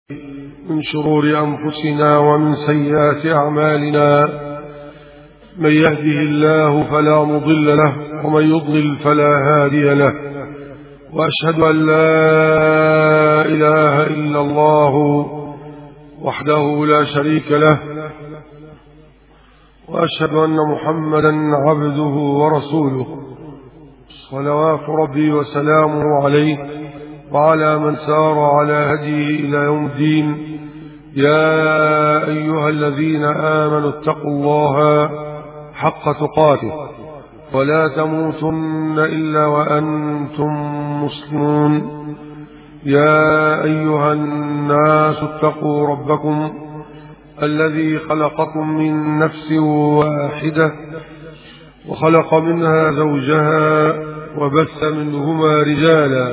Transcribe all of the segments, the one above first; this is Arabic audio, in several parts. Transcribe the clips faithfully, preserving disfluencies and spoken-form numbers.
من شرور أنفسنا ومن سيئات أعمالنا، من يهده الله فلا مضل له ومن يضلل فلا هادي له، وأشهد أن لا إله إلا الله وحده لا شريك له، وأشهد أن محمدا عبده ورسوله، صلوات ربي وسلامه عليه وعلى من سار على هديه إلى يوم الدين. يا أيها الذين آمنوا اتقوا الله حق تقاته ولا تموتن إلا وأنتم مسلمون. يا أيها الناس اتقوا ربكم الذي خلقكم من نفس واحدة وخلق منها زوجها وبث منهما رجالا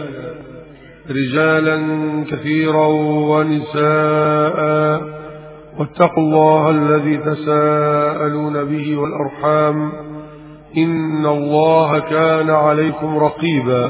رجالا كثيرا ونساء، واتقوا الله الذي تساءلون به والأرحام إن الله كان عليكم رقيبا.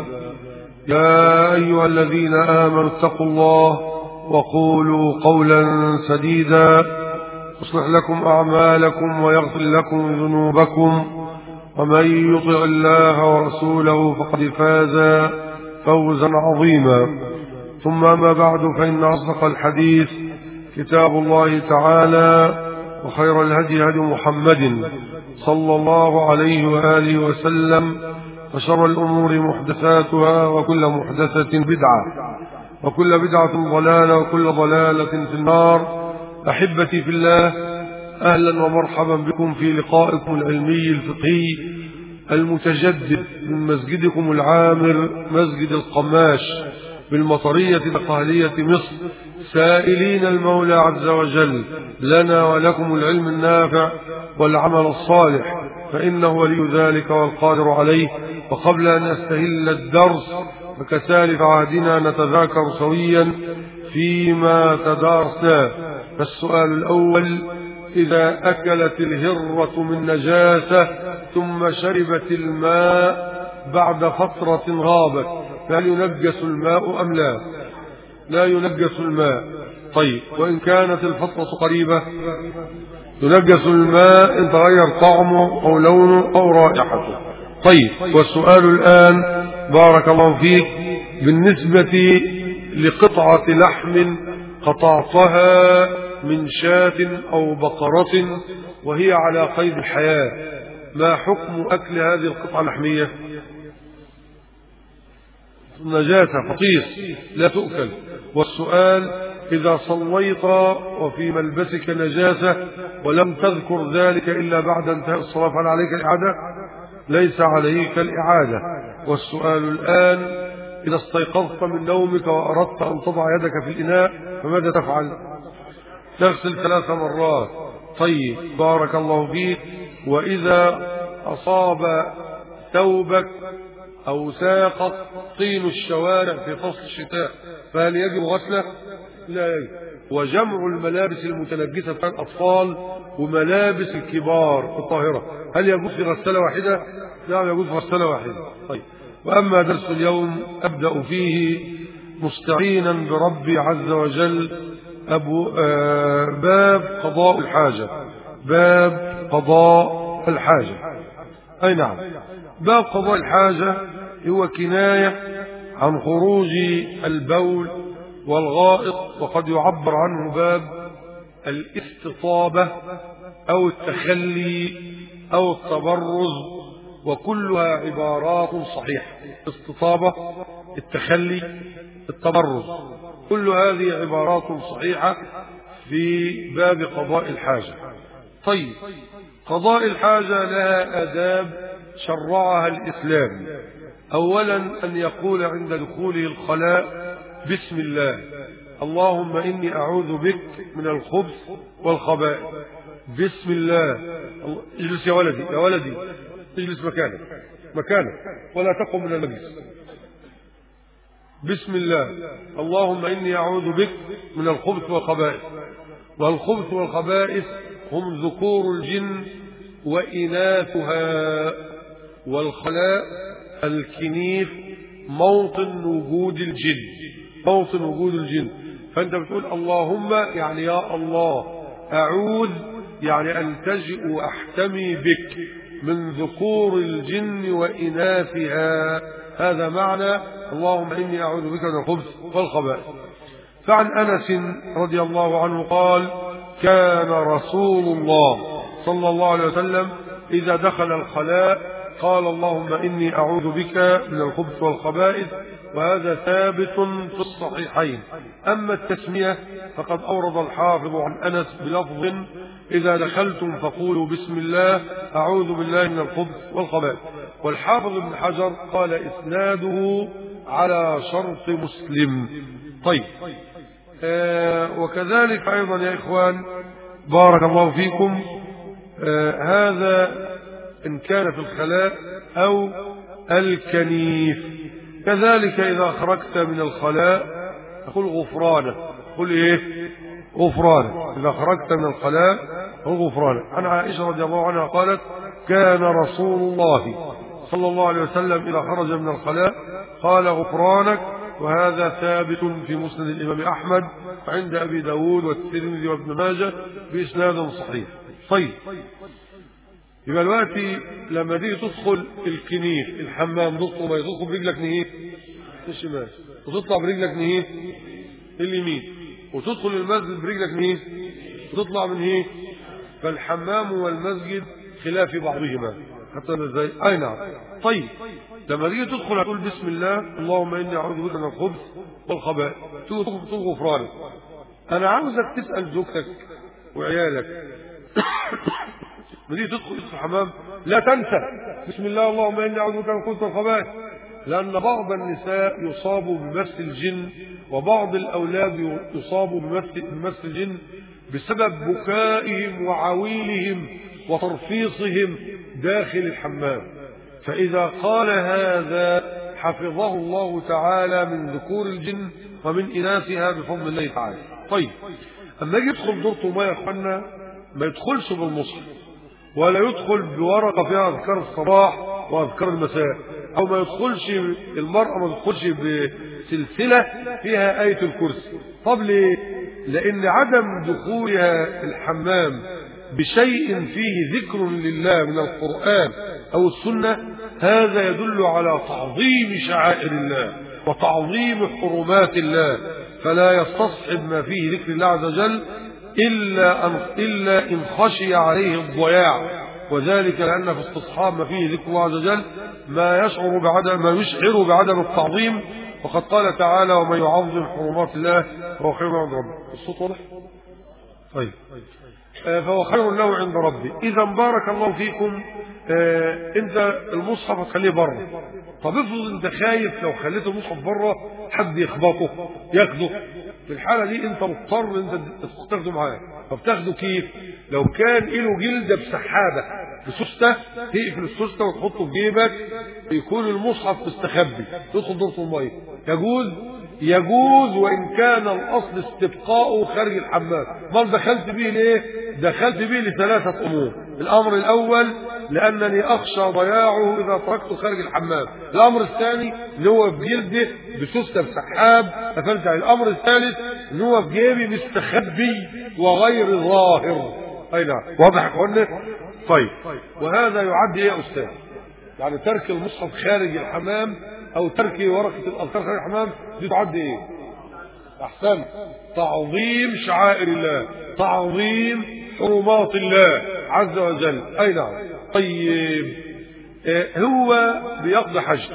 يا أيها الذين آمنوا اتقوا الله وقولوا قولا سديدا يصلح لكم أعمالكم ويغفر لكم ذنوبكم، ومن يطع الله ورسوله فقد فاز فوزا عظيما. ثم ما بعد، فإن أصدق الحديث كتاب الله تعالى، وخير الهدي هدي محمد صلى الله عليه وآله وسلم، وشر الأمور محدثاتها، وكل محدثة بدعة، وكل بدعة ضلالة، وكل ضلالة في النار. أحبتي في الله، أهلا ومرحبا بكم في لقائكم العلمي الفقهي المتجدد من مسجدكم العامر مسجد القماش بالمطرية القهلية مصر، سائلين المولى عز وجل لنا ولكم العلم النافع والعمل الصالح، فإنه ولي ذلك والقادر عليه. وقبل أن أستهل الدرس، فكسالف عهدنا نتذاكر سويا فيما تدارسنا. فالسؤال الأول: إذا أكلت الهرة من نجاسة ثم شربت الماء بعد فترة غابت، فهل ينجس الماء أم لا؟ لا ينجس الماء. طيب، وإن كانت الفترة قريبة ينجس الماء إن تغير طعمه أو لونه أو رائحته. طيب، والسؤال الآن بارك الله فيك: بالنسبة لقطعة لحم قطعتها من شاة أو بقرة وهي على قيد الحياة، ما حكم أكل هذه القطعة اللحمية؟ نجاسة فطيس لا تؤكل. والسؤال: إذا صليت وفي ملبسك نجاسة ولم تذكر ذلك إلا بعد انتهاء الصلاة، فهل عليك الإعادة؟ ليس عليك الإعادة. والسؤال الآن: إذا استيقظت من نومك وأردت أن تضع يدك في الإناء فماذا تفعل؟ تغسل ثلاث مرات. طيب، بارك الله فيك. وإذا أصاب ثوبك أو ساقط طين الشوارع في فصل الشتاء فهل يجب غسله؟ لا يجب. وجمع الملابس المتنجسة بتاع الأطفال وملابس الكبار الطاهرة، هل يجوز في غسالة واحدة؟ لا، يجوز في غسالة واحدة. طيب، وأما درس اليوم أبدأ فيه مستعينا بربي عز وجل أبو آه باب قضاء الحاجة. باب قضاء الحاجة. أي نعم، باب قضاء الحاجة هو كناية عن خروج البول والغائط، وقد يعبر عنه باب الاستطابة أو التخلي أو التبرز، وكلها عبارات صحيحة. استطابة، التخلي، التبرز، كل هذه عبارات صحيحة في باب قضاء الحاجة. طيب، قضاء الحاجة لها آداب شرعها الإسلام. أولا أن يقول عند دخوله الخلاء: بسم الله، اللهم إني أعوذ بك من الخبث والخبائث. بسم الله. اجلس يا ولدي، يا ولدي اجلس مكانك مكانك ولا تقم من المجلس. بسم الله، اللهم إني أعوذ بك من الخبث والخبائث. والخبث والخبائث هم ذكور الجن وإناثها، والخلاء الكنيف موطن وجود الجن، موطن وجود الجن. فأنت بتقول اللهم يعني يا الله، أعوذ يعني ألتجئ وأحتمي بك من ذكور الجن وإناثها، هذا معنى اللهم إني أعوذ بك من الخبث والخبائث. فعن أنس رضي الله عنه قال كان رسول الله صلى الله عليه وسلم إذا دخل الخلاء قال اللهم إني أعوذ بك من الخبث والخبائث، وهذا ثابت في الصحيحين. أما التسمية فقد أورد الحافظ عن أنس بلفظ إذا دخلتم فقولوا بسم الله أعوذ بالله من الخبث والخبائث. والحافظ ابن حجر قال إسناده على شرط مسلم. طيب آه وكذلك أيضا يا إخوان بارك الله فيكم، آه هذا إن كان في الخلاء أو الكنيف. كذلك إذا خرجت من الخلاء قل غفرانك، قل إيه غفرانك، إذا خرجت من الخلاء قل غفرانك. عن عائشة رضي الله عنها قالت كان رسول الله صلى الله عليه وسلم إذا خرج من الخلاء قال غفرانك، وهذا ثابت في مسند الإمام أحمد وعند أبي داود والترمذي وابن ماجه بإسناد صحيح. طيب يبقى دلوقتي لما تيجي تدخل الكنيف الحمام تدخل ما تدخل برجلك نهيه الشمال، وتطلع برجلك نهيه اليمين، وتدخل المسجد برجلك نهيه وتطلع من هيه. فالحمام والمسجد خلاف بعضهما حتى ازاي؟ اي نعم. طيب لما تيجي تدخل هتقول بسم الله اللهم اني اعوذ بك من الخبث والخبائث، تقول غفرانك. انا عاوزك تسال زوجتك وعيالك لما تيجي تدخل الحمام لا تنسى بسم الله اللهم اني اعوذ بك من الخبث والخبائث، لان بعض النساء يصابوا بمس الجن وبعض الاولاد يصابوا بمس الجن بسبب بكائهم وعويلهم وترفيصهم داخل الحمام. فإذا قال هذا حفظه الله تعالى من ذكور الجن ومن إناثها بفضل الله تعالى. طيب أما يدخل دورته ما يا أخوانا ما يدخلش بالمصحف ولا يدخل بورقة فيها أذكار الصباح وأذكار المساء، أو ما يدخلش المرأة ما تدخلش بسلسلة فيها آية الكرسي. طب ليه؟ لأن عدم دخولها الحمام بشيء فيه ذكر لله من القرآن أو السنة هذا يدل على تعظيم شعائر الله وتعظيم حرمات الله، فلا يستصحب ما فيه ذكر الله عز وجل إلا أن, إلا إن خشي عليه الضياع، وذلك لأن في استصحاب ما فيه ذكر الله عز وجل ما يشعر بعدم ما يشعر بعدم التعظيم. وقد قال تعالى ومن يعظم حرمات الله فهو خير عند ربه. الصوت واضح؟ طيب فهو خير له عند ربي. إذا بارك الله فيكم آه انت المصحف هتخليه بره. طب افرض انت خايف لو خليت المصحف بره حد يخبطه ياخده، في الحاله دي انت مضطر انت تاخده معاه. طب تاخده كيف؟ لو كان له جلده بسحابه بسوسته تقفل السوسته وتحطه في جيبك يكون المصحف مستخبي تدخل دورة الميه يجوز يجوز وان كان الاصل استبقاؤه خارج الحمام. بل دخلت به ليه؟ دخلت به لثلاثه امور. الامر الاول لانني اخشى ضياعه اذا تركته خارج الحمام. الامر الثاني اللي هو في جلده بسوسته بسحاب قفلت عليه. الامر الثالث اللي هو في جيبي مستخبي وغير ظاهر. اي نعم واضح يا اخوانا؟ طيب وهذا يعد ايه يا استاذ؟ يعني ترك المصحف خارج الحمام او ترك ورقه الاذكار خارج الحمام دي تعد ايه؟ احسن تعظيم شعائر الله، تعظيم حرمات الله عز وجل. اي نعم. طيب آه هو بيقضي حج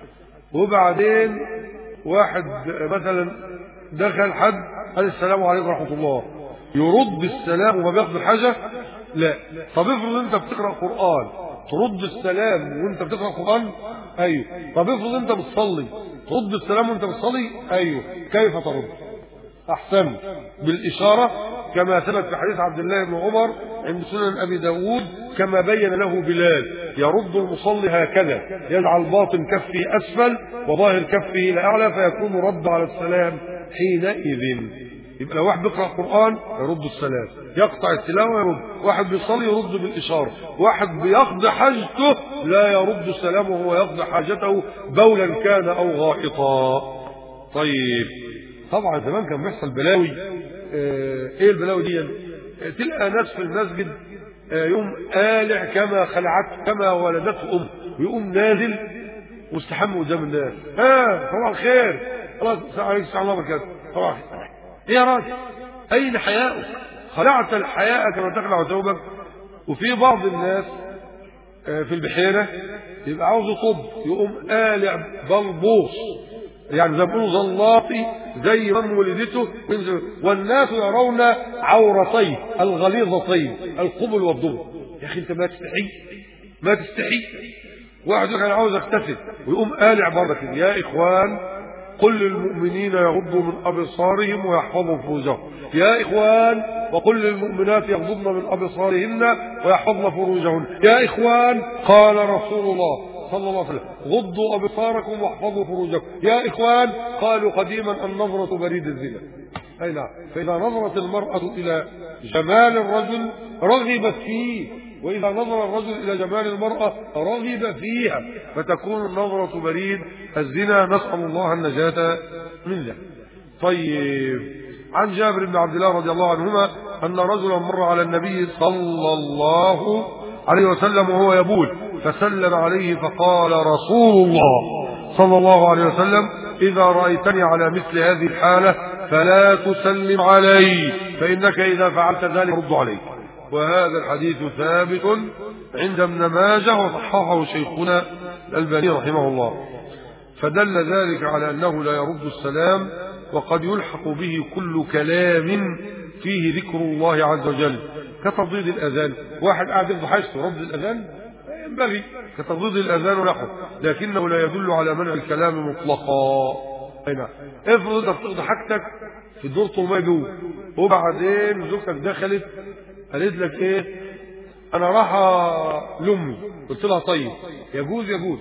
وبعدين واحد مثلا دخل حد قال السلام عليكم ورحمه الله، يرد بالسلام وما بيقضي الحاجه؟ لا. طب افرض انت بتقرا قران ترد السلام وانت بتقرا قران؟ ايوه. طب افرض انت بتصلي ترد السلام وانت بتصلي؟ ايوه. كيف ترد؟ احسن بالاشاره كما ثبت في حديث عبد الله بن عمر عند سنن ابي داود كما بين له بلال يرد المصلي هكذا يجعل باطن كفه اسفل وظاهر كفه الى اعلى فيكون رد على السلام حينئذ. يبقى لو واحد بيقرأ القرآن يرد السلام، يقطع التلاوة يرد، واحد بيصلي يرد بالإشارة، واحد بيقضي حاجته لا يرد السلام وهو يقضي حاجته بولا كان أو غائطا. طيب طبعا زمان كان بيحصل بلاوي. اه ايه البلاوي دي؟ اه تلقى ناس في المسجد اه يقوم قالع كما خلعت كما ولدته ام، ويقوم نازل واستحمى قدام الناس. ها طبعا خير، خلاص السلام عليكم ورحمه الله وبركاته. طبعا ايه يا راجل؟ اين حياؤك؟ خلعت الحياء كما تخلع ثوبك. وفي بعض الناس في البحيره يبقى عاوز يطب، يقوم قالع بلبوص، يعني زي ما بيقولوا زلاطي زي من ولدته، والناس يرون عورتيه الغليظتين القبل والضبط. يا اخي انت ما تستحي، ما تستحي. واحد يقول انا عاوز اغتسل ويقوم قالع برضك. يا اخوان قل للمؤمنين يغضوا من ابصارهم ويحفظوا فروجهم. يا اخوان وقل للمؤمنات يغضضن من ابصارهن ويحفظن فروجهن. يا اخوان قال رسول الله صلى الله عليه وسلم غضوا ابصاركم واحفظوا فروجكم. يا اخوان قالوا قديما النظرة بريد الزنا. اي نعم. فاذا نظرت المرأة الى جمال الرجل رغبت فيه، وإذا نظر الرجل إلى جمال المرأة رغب فيها، فتكون النظرة بريد الزنا. نسأل الله النجاة من ذلك. طيب، عن جابر بن عبد الله رضي الله عنهما أن رجلا مر على النبي صلى الله عليه وسلم وهو يبول، فسلم عليه فقال رسول الله صلى الله عليه وسلم إذا رأيتني على مثل هذه الحالة فلا تسلم علي، فإنك إذا فعلت ذلك رد عليك. وهذا الحديث ثابت عند ابن ماجه وصححه شيخنا الألباني رحمه الله. فدل ذلك على أنه لا يرد السلام، وقد يلحق به كل كلام فيه ذكر الله عز وجل كترديد الأذان. واحد قاعد يفضح حاجته رد الأذان ينبغي كترديد الأذان ونحوه، لكنه لا يدل على منع الكلام مطلقا. هنا افرض انك بتاخد حاجتك في دور طول جوه، وبعدين زوجتك دخلت قالت لك ايه انا رايحه لامي، قلت لها طيب يجوز يجوز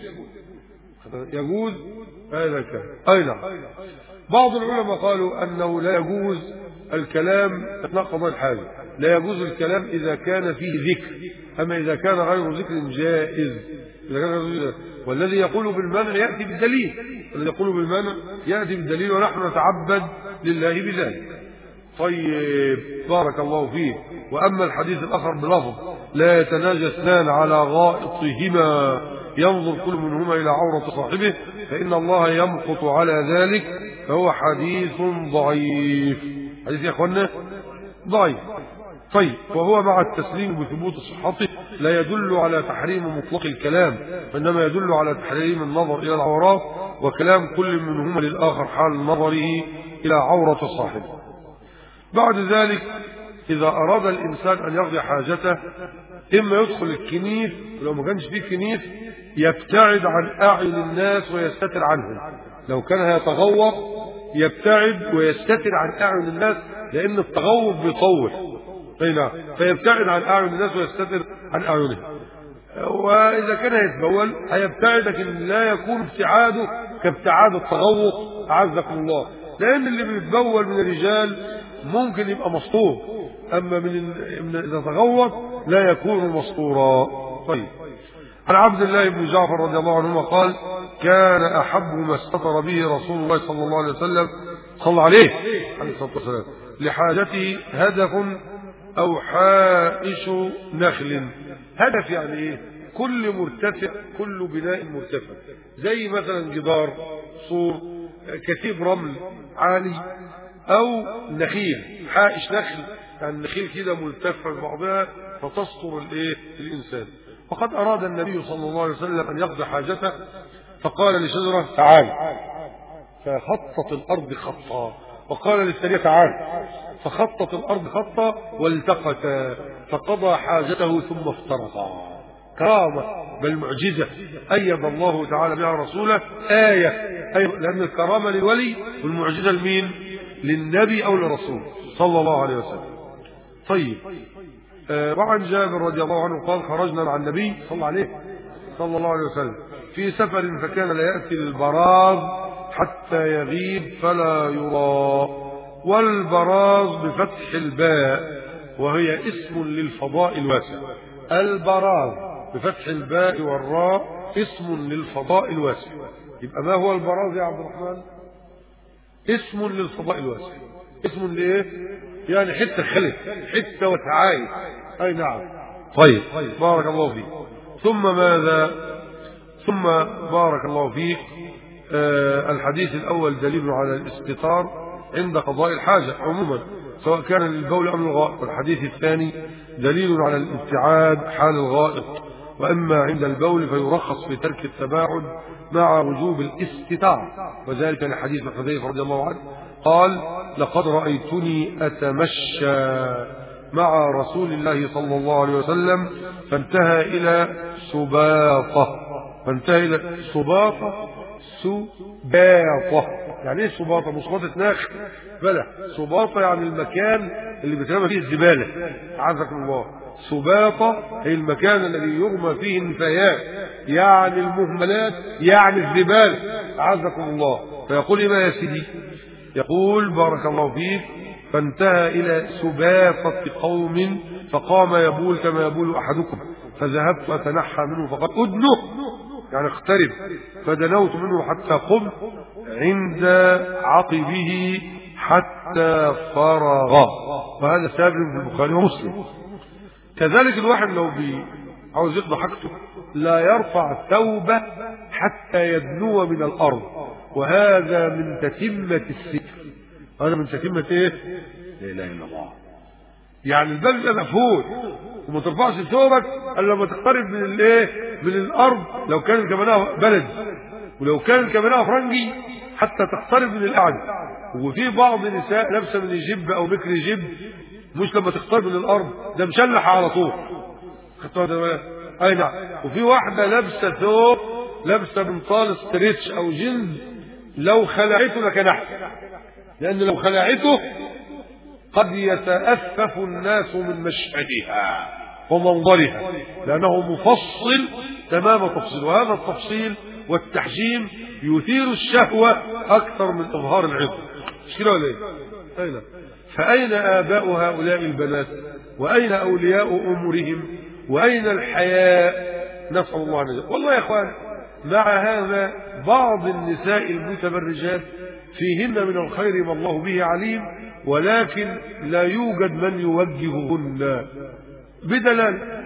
يجوز هذا الكلام. اي نعم. بعض العلماء قالوا انه لا يجوز الكلام اثناء قضاء الحاجه، لا يجوز الكلام اذا كان فيه ذكر، اما اذا كان غير ذكر جائز. إذا كان والذي يقول بالمنع ياتي بالدليل، الذي يقول بالمنع ياتي بالدليل، ونحن نتعبد لله بذلك. طيب بارك الله فيه. واما الحديث الاخر بلفظ لا يتناجى اثنان على غائطهما ينظر كل منهما الى عورة صاحبه فان الله يمقت على ذلك، فهو حديث ضعيف. حديث يا اخوانا ضعيف. طيب، وهو مع التسليم بثبوت صحته لا يدل على تحريم مطلق الكلام، وانما يدل على تحريم النظر الى العورات وكلام كل منهما للاخر حال نظره الى عورة صاحبه. بعد ذلك إذا أراد الإنسان أن يقضي حاجته إما يدخل الكنيف، ولو ما كانش فيه كنيف يبتعد عن أعين الناس ويستتر عنهم. لو كان يتغوط يبتعد ويستتر عن أعين الناس، لأن التغوط بيطول فيبتعد عن أعين الناس ويستتر عن أعينهم. وإذا كان يتبول هيبتعد، لكن لا يكون ابتعاده كابتعاد التغوط أعزكم الله، لأن اللي بيتبول من الرجال ممكن يبقى مسطور، أما من إذا تغوط لا يكون مسطورا. طيب، عن عبد الله بن جعفر رضي الله عنهما قال كان أحب ما استتر به رسول الله صلى الله عليه وسلم صلى عليه عليه الصلاة والسلام لحاجته هدف أو حائش نخل. هدف يعني إيه؟ كل مرتفع، كل بناء مرتفع، زي مثلا جدار، سور، كثيب رمل عالي، أو نخيل، حائش نخل، يعني النخيل كده ملتفة ببعضها فتستر الايه الإنسان. وقد أراد النبي صلى الله عليه وسلم أن يقضي حاجته فقال لشجرة تعال، فخطت الأرض خطا، وقال للثانية تعال، فخطت الأرض خطا، والتقتا فقضى حاجته ثم افترقا. كرامة بل معجزة أيد الله تعالى بها رسوله، آية، أي لأن الكرامة للولي والمعجزة لمين؟ للنبي أو للرسول صلى الله عليه وسلم. طيب، آه وعن جابر رضي الله عنه قال خرجنا مع النبي صلى الله عليه صلى الله عليه وسلم في سفر فكان لا يأتي البراز حتى يغيب فلا يرى. والبراز بفتح الباء وهي اسم للفضاء الواسع. البراز بفتح الباء والراء اسم للفضاء الواسع. يبقى ما هو البراز يا عبد الرحمن؟ اسم للفضاء الواسع، اسم لايه؟ يعني حته خلت، حته وتعايش. اي نعم. طيب بارك الله فيك. ثم ماذا؟ ثم بارك الله فيك آه الحديث الاول دليل على الاستتار عند قضاء الحاجه عموما سواء كان للبول ام للغائط، والحديث الثاني دليل على الابتعاد حال الغائط، واما عند البول فيرخص في ترك التباعد مع وجوب الاستتار، وذلك لحديث حذيفه رضي الله عنه قال لقد رأيتني أتمشى مع رسول الله صلى الله عليه وسلم فانتهى إلى سباطة، فانتهى إلى سباطة سباطة يعني ايه سباطة؟ مش سباطة ناخ، بلى سباطة يعني المكان اللي بيترمى فيه الزبالة، عزكم الله. سباطة هي المكان الذي يرمى فيه النفايات، يعني المهملات، يعني الزبالة، عزكم الله. فيقول إيه يا سيدي؟ يقول بارك الله فيك فانتهى إلى سباطة قوم فقام يبول كما يبول أحدكم، فذهبت أتنحى منه فقال أدنه يعني اقترب، فدنوت منه حتى قم عند عقبه حتى فرغ، وهذا ثابت في البخاري ومسلم. كذلك الواحد لو بي عاوز يقضي حاجته لا يرفع ثوبه حتى يدنو من الأرض، وهذا من تتمة الستر. هذا من تتمة ايه؟ لا اله الا الله. يعني الباب يبقى مقفول وما ترفعش ثوبك الا لما تقترب من الايه؟ من الارض، لو كان كمانها بلد ولو كان كمانها فرنجي حتى تقترب من القعده. وفي بعض النساء لابسه من الجب او مكر جب، مش لما تقترب من الارض ده مشلح على طول. اي نعم. وفي واحده لابسه ثوب، لابسه بنطال ستريتش او جنز، لو خلعته لكان احسن، لان لو خلعته قد يتأفف الناس من مشهدها ومنظرها، لانه مفصل تمام تفصيل، وهذا التفصيل والتحجيم يثير الشهوة اكثر من اظهار العظم. مش كده ولا ايه؟ اين فاين اباء هؤلاء البنات؟ واين اولياء امورهم؟ واين الحياء؟ نسأل الله ان يجزاهم. والله يا اخوان مع هذا بعض النساء المتبرجات فيهن من الخير ما الله به عليم، ولكن لا يوجد من يوجههن بدلال.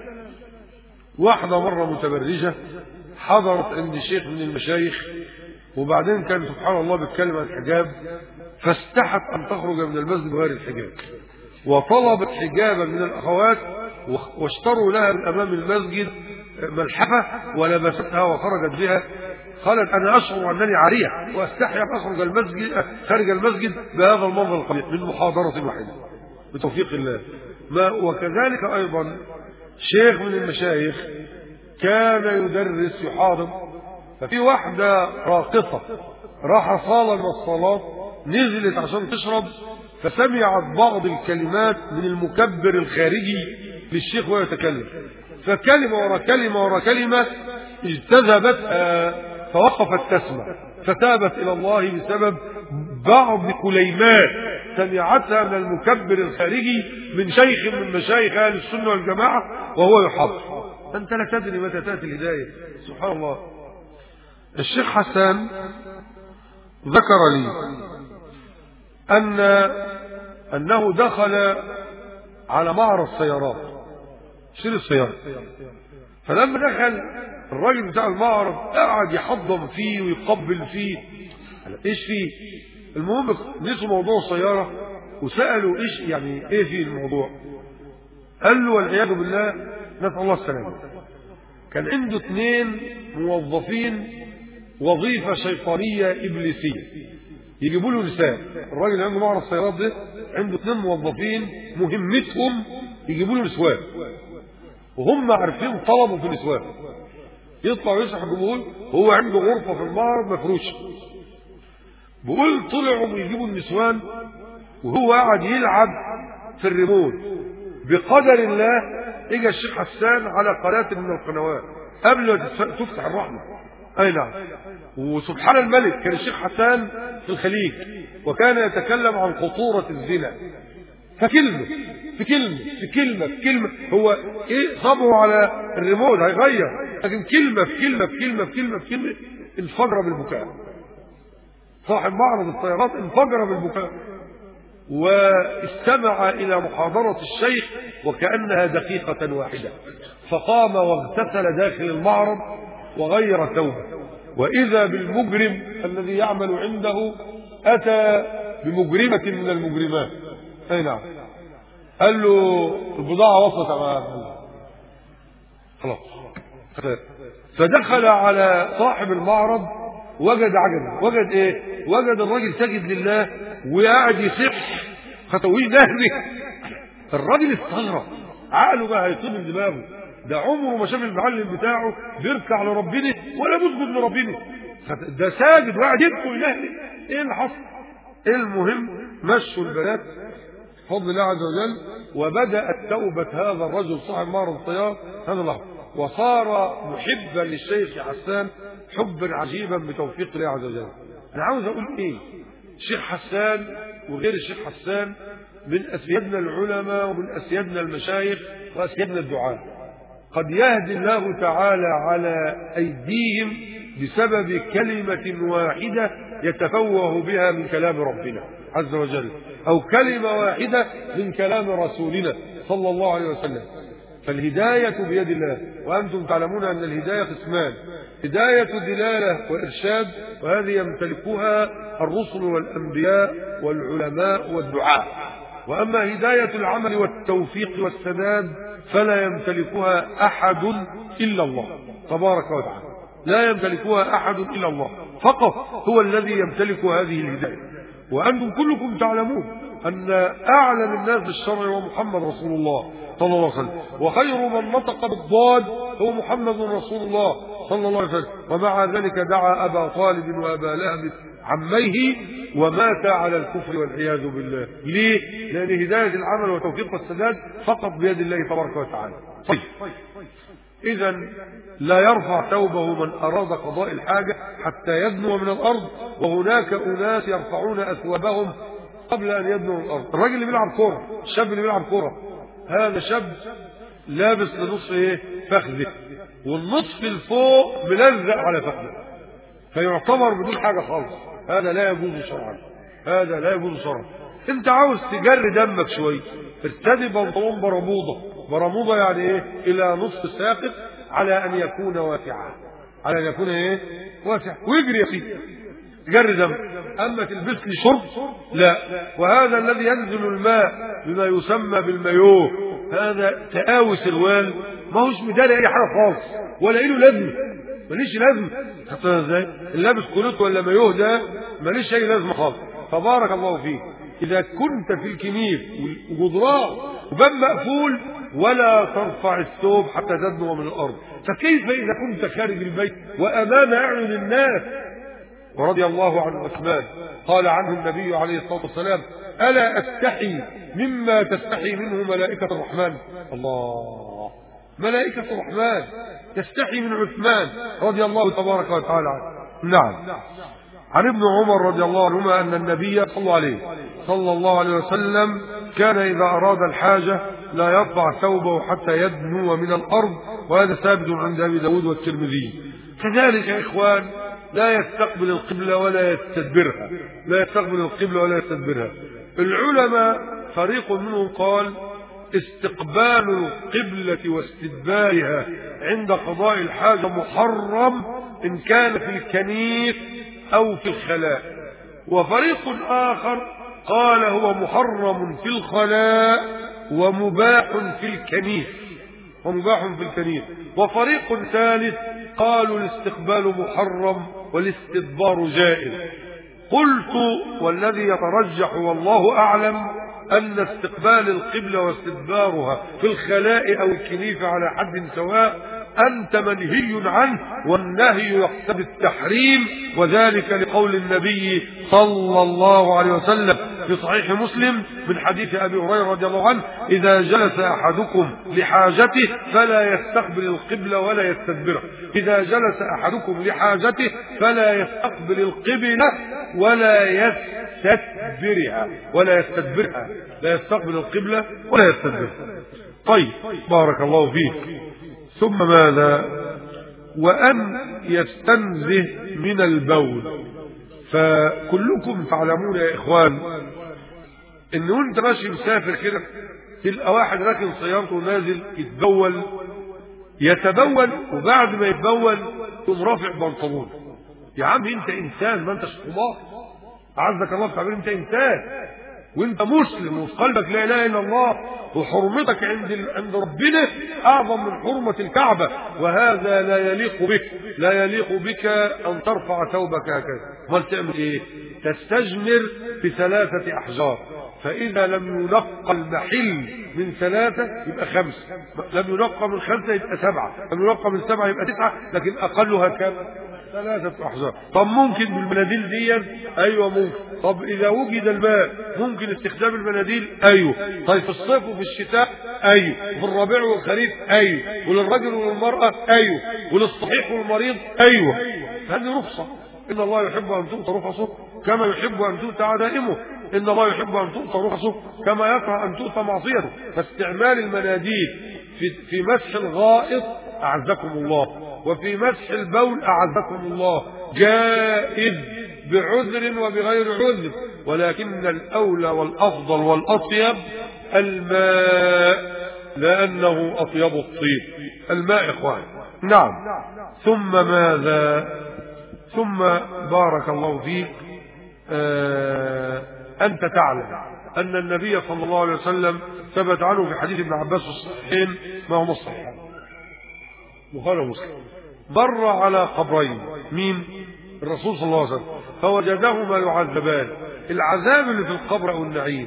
واحدة مرة متبرجة حضرت عند شيخ من المشايخ، وبعدين كان سبحان الله بيتكلم عن الحجاب، فاستحت أن تخرج من المسجد غير الحجاب، وطلبت حجابا من الأخوات واشتروا لها من أمام المسجد ملحفة ولبستها وخرجت بها. قالت أنا أشعر أنني عارية وأستحي أن أخرج المسجد خارج المسجد بهذا المنظر القبيح من محاضرة واحدة بتوفيق الله. ما وكذلك أيضا شيخ من المشايخ كان يدرس يحاضر، ففي واحدة راقصة راح صالة من الصلاة نزلت عشان تشرب، فسمعت بعض الكلمات من المكبر الخارجي للشيخ وهو يتكلم، فكلمة ورا كلمة ورا كلمة اجتذبت فوقفت تسمع، فتابت إلى الله بسبب بعض كلمات سمعتها من المكبر الخارجي من شيخ من مشايخ أهل السنة والجماعة وهو يحضر. أنت لا تدري متى تأتي الهداية. سبحان الله. الشيخ حسان ذكر لي أن أنه دخل على معرض سيارات شيل السيارة، فلما دخل الراجل بتاع المعرض قاعد يحضن فيه ويقبل فيه. ايش فيه؟ المهم نسوا موضوع السيارة وسألوا ايش يعني ايه فيه الموضوع. قال له والعياذ بالله نسأل الله السلامة، كان عنده اثنين موظفين وظيفة شيطانية إبليسية يجيبوا له نساء. الراجل اللي عنده معرض السيارات ده عنده اثنين موظفين مهمتهم يجيبوا له نسوان، وهم عارفين طلبوا في النسوان، يطلعوا يسحب جمهور. هو عنده غرفة في المعرض مفروشة، بيقول طلعوا يجيبوا النسوان وهو قاعد يلعب في الريموت. بقدر الله اجى الشيخ حسان على قناة من القنوات قبل ما تفتح الرحمة. اي نعم. وسبحان الملك كان الشيخ حسان في الخليج وكان يتكلم عن خطورة الزنا، فكلمة في كلمة في كلمة في كلمة هو ايه صبره على الريموت هيغير، لكن كلمة في كلمة في كلمة في كلمة في كلمة انفجر بالبكاء. صاحب معرض السيارات انفجر بالبكاء واستمع إلى محاضرة الشيخ وكأنها دقيقة واحدة، فقام واغتسل داخل المعرض وغير ثوبه، وإذا بالمجرم الذي يعمل عنده أتى بمجرمة من المجرمات. أي نعم. قال له البضاعة وصلت يا خلاص. فدخل على صاحب المعرض وجد عجبا. وجد ايه؟ وجد الراجل ساجد لله وقاعد يصح خطويه نهري. الراجل استغرب، عقله بقى هيطير من دماغه، ده عمره ما شاف المعلم بتاعه بيركع لربنا ولا بيسجد لربنا، ده ساجد وقاعد يبكي وينهري. ايه اللي حصل؟ المهم مشوا البنات بفضل الله عز وجل، وبدأت توبة هذا الرجل صاحب معرض السيارات هذا اللحظة، وصار محبا للشيخ حسان حبا عجيبا بتوفيق الله عز وجل. انا عاوز اقول ايه؟ الشيخ حسان وغير الشيخ حسان من اسيادنا العلماء ومن اسيادنا المشايخ واسيادنا الدعاة، قد يهدي الله تعالى على ايديهم بسبب كلمة واحدة يتفوه بها من كلام ربنا عز وجل، او كلمة واحدة من كلام رسولنا صلى الله عليه وسلم. فالهداية بيد الله، وأنتم تعلمون أن الهداية قسمان: هداية دلالة وإرشاد، وهذه يمتلكها الرسل والأنبياء والعلماء والدعاء، وأما هداية العمل والتوفيق والسداد فلا يمتلكها أحد إلا الله تبارك وتعالى، لا يمتلكها أحد إلا الله فقط هو الذي يمتلك هذه الهداية. وأنتم كلكم تعلمون أن أعلم الناس بالشرع هو محمد رسول الله صلى الله عليه وسلم، وخير من نطق بالضاد هو محمد رسول الله صلى الله عليه وسلم، ومع ذلك دعا أبا طالب وأبا لهب عميه ومات على الكفر والعياذ بالله. ليه؟ لأن هداية العمل وتوفيق السداد فقط بيد الله تبارك وتعالى. طيب، إذا لا يرفع ثوبه من أراد قضاء الحاجة حتى يدنو من الأرض، وهناك أناس يرفعون أثوابهم قبل أن يدنو من الأرض. الراجل اللي بيلعب كورة، الشاب اللي بيلعب كورة، هذا شاب لابس لنصف ايه؟ فخذه، والنصف الفوق ملزق على فخذه، فيعتبر بدون حاجة خالص. هذا لا يجوز شرعا، هذا لا يجوز شرعا. انت عاوز تجري دمك شوية، ارتدي بنطلون برموضة. برموضة يعني ايه؟ الى نصف ساقط، على ان يكون واسعا، على ان يكون ايه؟ واسع، ويجري يا سيدي جري دم. اما تلبس لي شرب لا. وهذا الذي ينزل الماء بما يسمى بالمايوه، هذا تقاوي سروال ما هوش مداري اي حاجه خالص، ولا له لازمه، ماليش لازمه. حتى ازاي اللابس كولوت ولا مايوه ده ماليش اي لازمه خالص. فبارك الله فيك، اذا كنت في الكنيف وجدران وباب مقفول ولا ترفع الثوب حتى تدنو من الارض، فكيف اذا كنت خارج البيت وامام اعين الناس؟ ورضي الله عن عثمان قال عنه النبي عليه الصلاة والسلام: ألا أستحي مما تستحي منه ملائكة الرحمن. الله، ملائكة الرحمن تستحي من عثمان رضي الله تبارك وتعالى عنه. نعم. عن ابن عمر رضي الله عنهما أن النبي صلى الله عليه صلى الله عليه وسلم كان إذا أراد الحاجة لا يرفع ثوبه حتى يدنو من الأرض، وهذا ثابت عند أبي داود والترمذي. كذلك يا إخوان لا يستقبل القبلة ولا يستدبرها، لا يستقبل القبلة ولا يستدبرها. العلماء فريق منهم قال استقبال القبلة واستدبارها عند قضاء الحاجة محرم إن كان في الكنيف أو في الخلاء، وفريق آخر قال هو محرم في الخلاء ومباح في الكنيف، ومباح في الكنيف. وفريق ثالث قالوا الاستقبال محرم والاستدبار جائز. قلت والذي يترجح والله أعلم أن استقبال القبلة واستدبارها في الخلاء أو الكنيف على حد سواء، أنت منهي عنه، والنهي يقتضي التحريم، وذلك لقول النبي صلى الله عليه وسلم في صحيح مسلم من حديث أبي هريرة رضي الله عنه: إذا جلس أحدكم لحاجته فلا يستقبل القبلة ولا يستدبرها. إذا جلس أحدكم لحاجته فلا يستقبل القبلة ولا يستدبرها ولا يستدبرها لا يستقبل القبلة ولا يستدبرها. طيب، بارك الله فيك. ثم ماذا؟ وأن يستنزه من البول، فكلكم تعلمون يا إخوان إن وأنت ماشي مسافر كده تلقى واحد راكن سيارته ونازل يتبول يتبول وبعد ما يتبول يقوم رافع بنطلون. يا عم أنت إنسان، ما أنتش حمار، أعزك الله بتعبير، أنت إنسان وأنت مسلم وفي قلبك لا إله إلا الله، وحرمتك عند عند ربنا أعظم من حرمة الكعبة، وهذا لا يليق بك، لا يليق بك أن ترفع ثوبك هكذا. امال تعمل إيه؟ تستجمر بثلاثة أحجار، فإذا لم ينقى المحل من ثلاثة يبقى خمسة، لم ينقى من خمسة يبقى سبعة، لم ينقى من سبعة يبقى تسعة، لكن أقلها كم؟ ثلاثة أحجار. طب ممكن بالمناديل دي؟ أيوة ممكن. طب إذا وجد الماء ممكن استخدام المناديل؟ أيوة. طيب في الصيف وفي الشتاء؟ أيوة. في الربيع والخريف؟ أيوة. وللرجل وللمرأة؟ أيوة. وللصحيح والمريض؟ أيوة. هذه رخصة. إن الله يحب أن تؤتى رخصه كما يحب أن تؤتى عزائمه، إن الله يحب أن تؤتى رخصه كما يكره أن تؤتى معصيته. فاستعمال المناديل في في مسح الغائط أعزكم الله، وفي مسح البول أعزكم الله جائز بعذر وبغير عذر، ولكن الأولى والأفضل والأطيب الماء، لأنه أطيب الطيب الماء إخوان. نعم. ثم ماذا؟ ثم بارك الله فيك آه أنت تعلم أن النبي صلى الله عليه وسلم ثبت عنه في حديث ابن عباس الصحيحين ما هو الصحيح بخاري ومسلم، مر على قبرين. مين؟ الرسول صلى الله عليه وسلم، فوجدهما يعذبان. العذاب اللي في القبر أو النعيم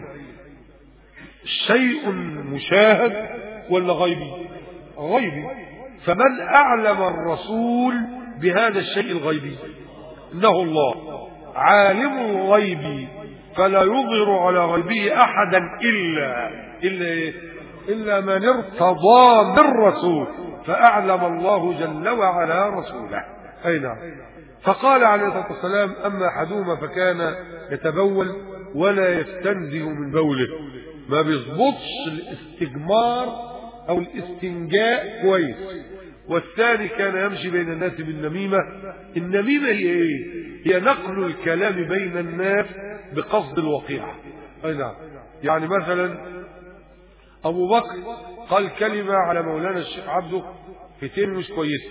شيء مشاهد ولا غيبي؟ غيبي. فمن أعلم الرسول بهذا الشيء الغيبي؟ إنه الله عالم الغيب فلا يظهر على غيبه أحدا إلا إلا إلا من ارتضى من رسول، فأعلم الله جل وعلا رسوله. أي نعم. فقال عليه الصلاة والسلام: أما أحدهما فكان يتبول ولا يستنزه من بوله، ما بيظبطش الاستجمار أو الاستنجاء كويس، والثاني كان يمشي بين الناس بالنميمة. النميمة هي ايه؟ هي نقل الكلام بين الناس بقصد الوقيعة. اي نعم. يعني مثلا ابو بكر قال كلمة على مولانا الشيخ عبده كتير مش كويسة،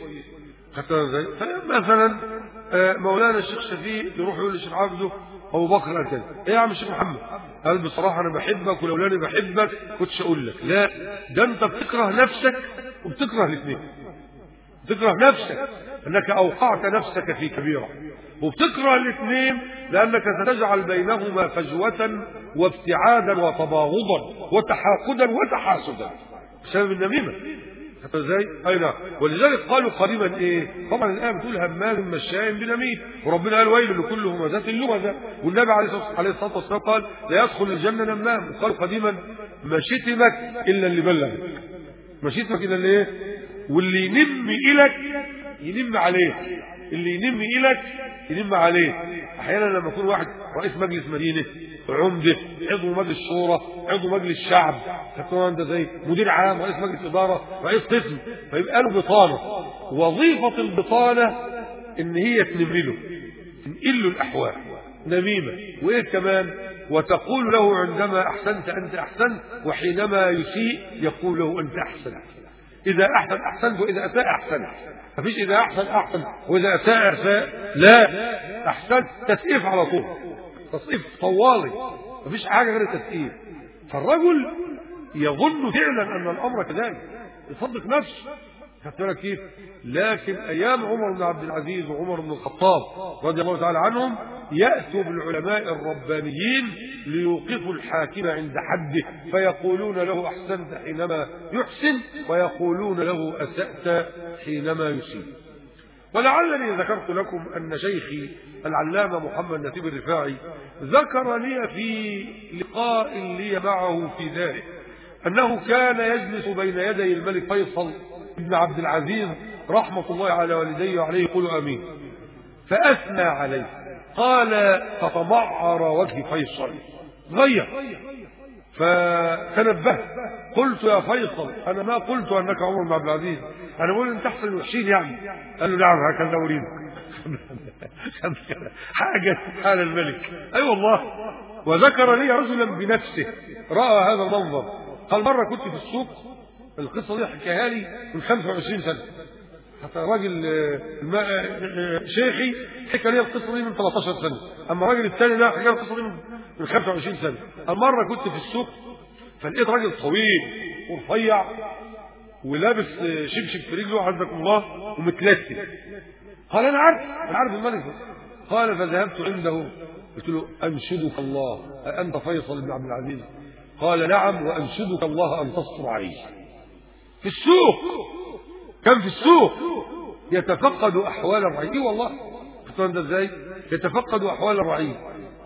مثلا مولانا الشيخ شفيق يروح يقول للشيخ عبده ابو بكر قال كده، ايه يا عم الشيخ محمد؟ قال بصراحة انا بحبك ولولاني بحبك كنتش اقول لك. لا، ده انت بتكره نفسك وبتكره الاثنين. تكره نفسك انك اوقعت نفسك في كبيرة، وبتكره الاثنين لانك ستجعل بينهما فجوة وابتعادا وتباغضا وتحاقدا وتحاسدا بسبب النميمة. حتى ازاي؟ اي نعم. ولذلك قالوا قريبا ايه؟ طبعا الايه بتقول هماز مشاء بنميم، وربنا قال ويل لكل همزة لمزة، والنبي عليه الصلاه والسلام قال لا يدخل الجنه نمام. وقال قديما ما شتمك الا اللي بلغك، ما شتمك الا اللي ايه؟ واللي ينم إلك ينم عليه، اللي ينم إلك ينم عليه. أحيانا لما يكون واحد رئيس مجلس مدينة، عمدة، عضو مجلس شورى، عضو مجلس شعب، تكون ده زي مدير عام، رئيس مجلس إدارة، رئيس قسم، فيبقى له بطانة. وظيفة البطانة إن هي تنمله، تنقل له الأحوال، نميمة. وإيه كمان؟ وتقول له عندما أحسنت أنت أحسنت، وحينما يسيء يقول له أنت أحسنت. إذا أحسن أحسنت وإذا أساء أحسنت. مفيش إذا أحسن أحسن وإذا أساء أساء، لا، أحسنت تسقيف على طول، تسقيف طوالي، مفيش حاجة غير التسقيف. فالرجل يظن فعلا أن الأمر كذلك، يصدق نفسه. خدت بالك كيف؟ لكن أيام عمر بن عبد العزيز وعمر بن الخطاب رضي الله تعالى عنهم يأتوا بالعلماء الربانيين ليوقفوا الحاكم عند حده، فيقولون له أحسنت حينما يحسن، ويقولون له أسأت حينما يسيء. ولعلني ذكرت لكم أن شيخي العلامة محمد نسيب الرفاعي ذكر لي في لقاء لي معه في ذلك أنه كان يجلس بين يدي الملك فيصل ابن عبد العزيز رحمة الله على والديه وعليه يقولوا امين، فاثنى عليه. قال فتمعر وجه فيصل، غير. فتنبهت قلت يا فيصل انا ما قلت انك عمر بن عبد العزيز، انا بقول انت احسن الوحشين يعني. قال له نعم هكذا اريد. حاجة سبحان الملك. أي أيوة والله. وذكر لي رجلا بنفسه رأى هذا المنظر، قال مرة كنت في السوق، القصة دي حكاها لي من خمسة وعشرين سنة، حتى راجل شيخي حكى لي القصة دي من ثلاثة عشر سنة، أما الراجل الثاني ده حكى لي القصة دي من خمسة وعشرين سنة. مرة كنت في السوق فلقيت راجل طويل ورفيع ولابس شبشب في رجله عزكم الله ومتلتل. قال أنا عارف أنا عارف الملك. قال فذهبت عنده قلت له أنشدك الله أنت فيصل بن عبد العزيز؟ قال نعم وأنشدك الله أن تصبر عليه. في السوق كان في السوق يتفقد أحوال الرعية. والله كنت ازاي يتفقد أحوال الرعية،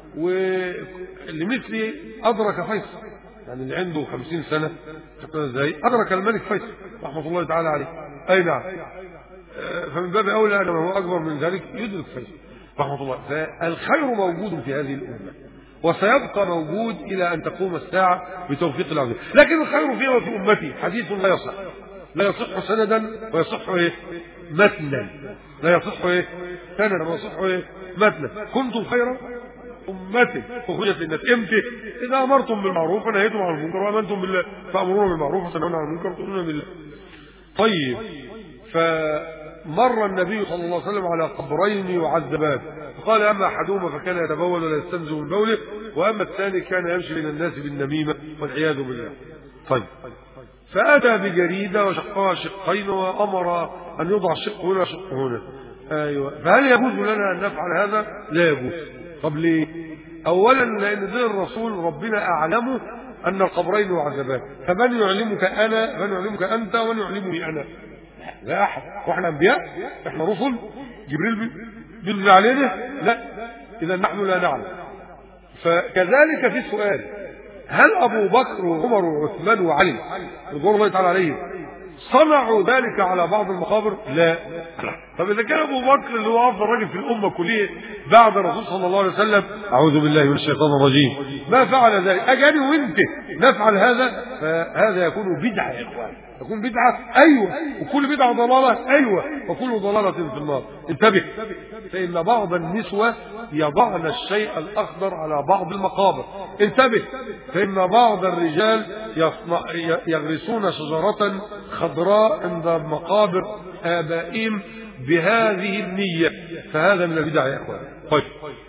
ولمثلي أدرك فيصل، يعني اللي عنده خمسين سنة كنت ازاي أدرك الملك فيصل رحمة الله تعالى عليه. أي نعم. فمن باب أولى أنه هو أكبر من ذلك يدرك فيصل رحمة الله. فالخير موجود في هذه الأمة وسيبقى موجود إلى أن تقوم الساعة بتوفيق الله. لكن الخير فيه وفي أمتي حديث لا يصح، لا يصح سندا ويصح إيه متنا، لا يصح إيه سندا ويصح إيه متنا. كنتم خيرا أمتي أخرجت للناس. إمتى؟ إذا أمرتم بالمعروف ونهيتم عن المنكر وآمنتم بالله فأمرون بالمعروف وتنهون عن المنكر وتؤمنون بالله. طيب، فمر النبي صلى الله عليه وسلم على قبرين يعذبان، فقال أما أحدهما فكان يتبول ولا يستنزه من بوله، وأما الثاني كان يمشي بين الناس بالنميمة والعياذ بالله. طيب، فأتى بجريدة وشقها شقين وأمر أن يوضع شق هنا شق هنا. أيوة. فهل يجوز لنا أن نفعل هذا؟ لا يجوز. طب ليه؟ أولا لأن دين الرسول ربنا أعلمه أن القبرين يعذبان، فمن يعلمك أنا من يعلمك أنت ومن يعلمني أنا؟ لا أحد. وإحنا أنبياء، إحنا رسل، جبريل بينزل علينا؟ لا. إذا نحن لا نعلم. فكذلك في سؤال، هل أبو بكر وعمر وعثمان وعلي رضوان الله تعالى عليهم صنعوا ذلك على بعض المقابر؟ لا. طب إذا كان أبو بكر اللي هو أفضل راجل في الأمة كلها بعد الرسول صلى الله عليه وسلم، أعوذ بالله من الشيطان الرجيم، ما فعل ذلك، أجاني وأنت نفعل هذا، فهذا يكون بدعة يا إخوان، يكون بدعة. أيوة. وكل بدعة ضلالة. أيوة. وكل ضلالة في النار. انتبه، فإن بعض النسوة يضعن الشيء الأخضر على بعض المقابر. انتبه، فإن بعض الرجال يغرسون شجرة خضراء عند مقابر آبائهم بهذه النية، فهذا من البدع يا أخوان. طيب.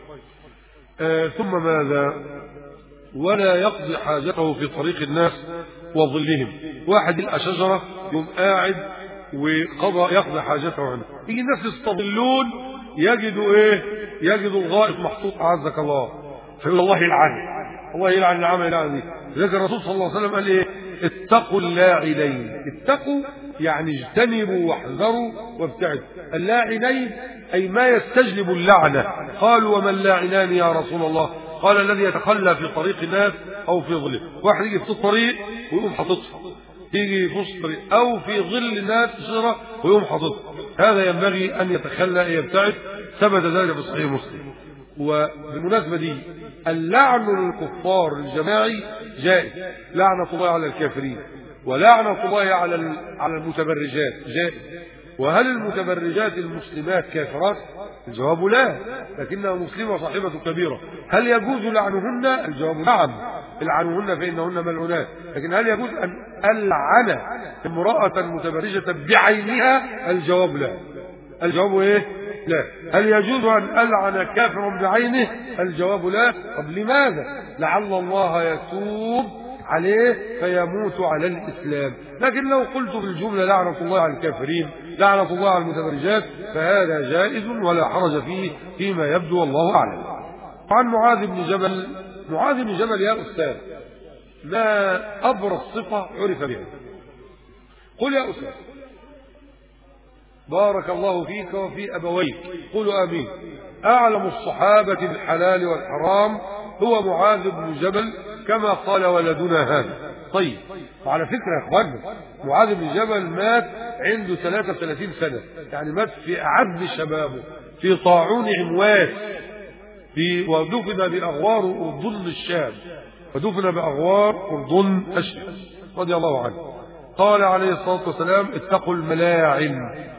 آه ثم ماذا؟ ولا يقضي حاجته في طريق الناس وظلهم. واحد يلقى شجرة يوم قاعد وقضى يقضي حاجته عنه، يجي الناس يستظلون يجدوا ايه؟ يجدوا الغائط محطوط اعزك الله، فيقول الله يلعن، الله يلعن العمل يلعن دي. لذلك الرسول صلى الله عليه وسلم قال ايه؟ اتقوا اللاعنين. اتقوا يعني اجتنبوا واحذروا وابتعدوا. اللاعنين اي ما يستجلب اللعنة. قالوا وما اللاعنان يا رسول الله؟ قال الذي يتخلى في طريق الناس او في ظله. واحد يجي في الطريق ويقوم حاططها، يجي في وسط الطريق او في ظل الناس شجره ويقوم حاططها، هذا ينبغي ان يتخلى ان يبتعد. ثبت ذلك في صحيح مسلم. وبالمناسبه دي اللعن للكفار الجماعي جائز، لعنه الله على الكافرين، ولعنه الله على على المتبرجات جائز. وهل المتبرجات المسلمات كافرات؟ الجواب لا، لكنها مسلمة صاحبة كبيرة. هل يجوز لعنهن؟ الجواب نعم، العنهن فإنهن ملعونات. لكن هل يجوز أن ألعن امرأة متبرجة بعينها؟ الجواب لا. الجواب ايه؟ لا. هل يجوز أن ألعن كافرا بعينه؟ الجواب لا. طب لماذا؟ لعل الله يتوب عليه فيموت على الإسلام. لكن لو قلت بالجملة لعنة الله على الكافرين، لعنة الله على المتبرجات، فهذا جائز ولا حرج فيه فيما يبدو والله أعلم. عن معاذ بن جبل. معاذ بن جبل يا أستاذ ما أبرز صفة عرف بها؟ قل يا أستاذ. بارك الله فيك وفي أبويك، قولوا آمين. أعلم الصحابة بالحلال والحرام هو معاذ بن جبل كما قال ولدنا هذا. طيب، وعلى فكرة يا اخواننا معاذ بن جبل مات عنده ثلاثة وثلاثين سنة، يعني مات في أعز شبابه في طاعون عمواس، في ودفن بأغوار أردن الشام، ودفن بأغوار أردن الشام رضي الله عنه. قال عليه الصلاة والسلام اتقوا الملاعن.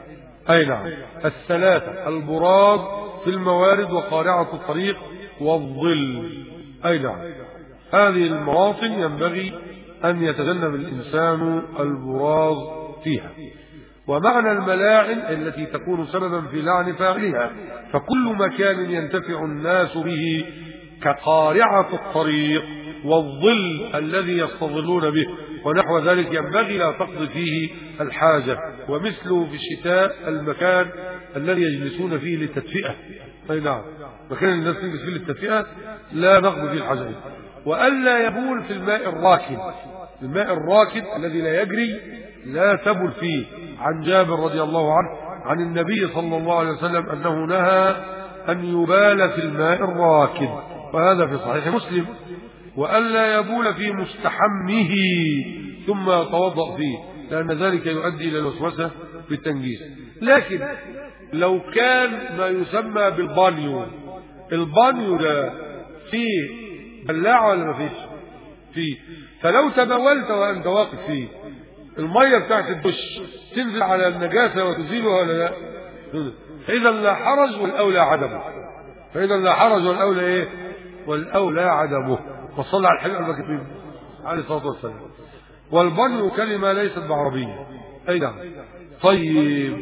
أي نعم. الثلاثة: البراز في الموارد وقارعة الطريق والظل. أي نعم. هذه المواطن ينبغي أن يتجنب الإنسان البراز فيها. ومعنى الملاعن التي تكون سببا في لعن فاعلها، فكل مكان ينتفع الناس به كقارعة الطريق والظل الذي يستظلون به ونحو ذلك ينبغي لا تقضي فيه الحاجة. ومثله في الشتاء المكان الذي يجلسون فيه للتدفئة. أي نعم. مكان الناس تجلس فيه للتدفئة لا نقضي فيه الحاجة. وألا يبول في الماء الراكد. الماء الراكد الذي لا يجري لا تبل فيه. عن جابر رضي الله عنه عن النبي صلى الله عليه وسلم أنه نهى أن يبال في الماء الراكد، وهذا في صحيح مسلم. وألا يبول في مستحمه ثم يتوضأ فيه، لأن ذلك يؤدي إلى الوسوسة في التنجيس. لكن لو كان ما يسمى بالبانيو، البانيو ده فيه بلاعة ولا ما فيش؟ فيه. فلو تبولت وأنت واقف فيه، المية بتاعت الدش تنزل على النجاسة وتزيلها ولا لا؟ فإذا لا حرج والأولى عدمه. فإذا لا حرج والأولى إيه؟ والأولى عدمه. وصلى على الحبيب المكتوب عليه الصلاة والسلام. والبني كلمة ليست بعربية. أي نعم. طيب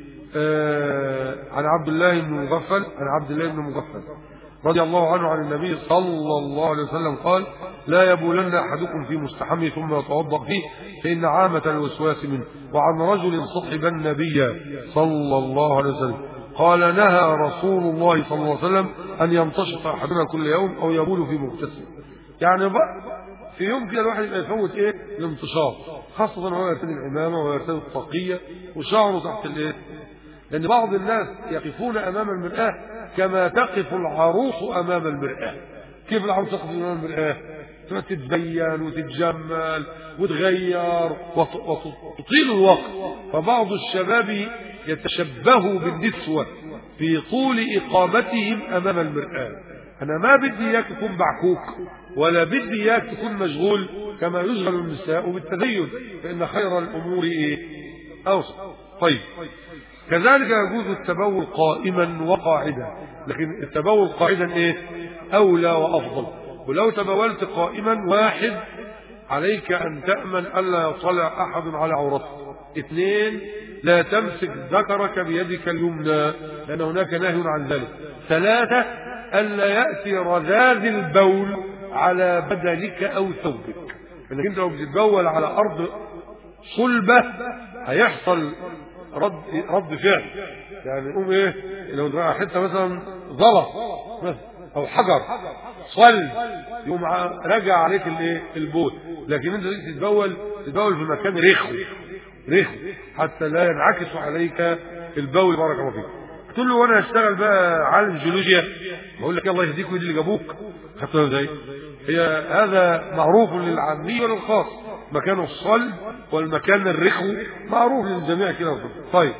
آه عن عبد الله بن مغفل عن عبد الله بن مغفل رضي الله عنه عن النبي صلى الله عليه وسلم قال: لا يبولن أحدكم في مستحمه ثم يتوضأ فيه فإن عامة الوسواس منه. وعن رجل صحب النبي صلى الله عليه وسلم قال: نهى رسول الله صلى الله عليه وسلم أن يمتشط أحدنا كل يوم أو يبول في مغتسل. يعني بقى في يوم كده الواحد يبقى يفوت ايه الانتشاط، خاصة هو يرتدي العمامة ويرتدي الطاقية وشعره تحت الايه، لأن بعض الناس يقفون أمام المرآة كما تقف العروس أمام المرآة. كيف العروس تقف أمام المرآة؟ تتبين وتتجمل وتغير وتطيل الوقت. فبعض الشباب يتشبه بالنسوة في طول إقامتهم أمام المرآة. أنا ما بدي إياك تكون بعكوك، ولا بدي إياك تكون مشغول كما يشغل النساء بالتزين، فإن خير الأمور إيه؟ أوسط. طيب، كذلك يجوز التبول قائما وقاعدا، لكن التبول قاعدا إيه؟ أولى وأفضل. ولو تبولت قائما، واحد عليك أن تأمن ألا يطلع أحد على عورتك. اثنين، لا تمسك ذكرك بيدك اليمنى لأن هناك نهي عن ذلك. ثلاثة، ألا يأتي رذاذ البول على بدنك أو ثوبك، لأنك أنت لو بتتبول على أرض صلبة هيحصل رد رد فعل، يعني يقوم إيه لو تراجع حتة مثلا ضلع أو حجر صلب يقوم راجع عليك الإيه البول. لكن أنت تتبول تتبول في مكان رخو رخو حتى لا ينعكس عليك البول. بارك الله فيك. تقول له وانا اشتغل بقى عالم جيولوجيا، بقول لك الله يهديك ويهدي اللي جابوك. خدتها ازاي؟ هي هذا معروف للعامي وللخاص، مكان الصلب والمكان الرخو معروف للجميع كده. طيب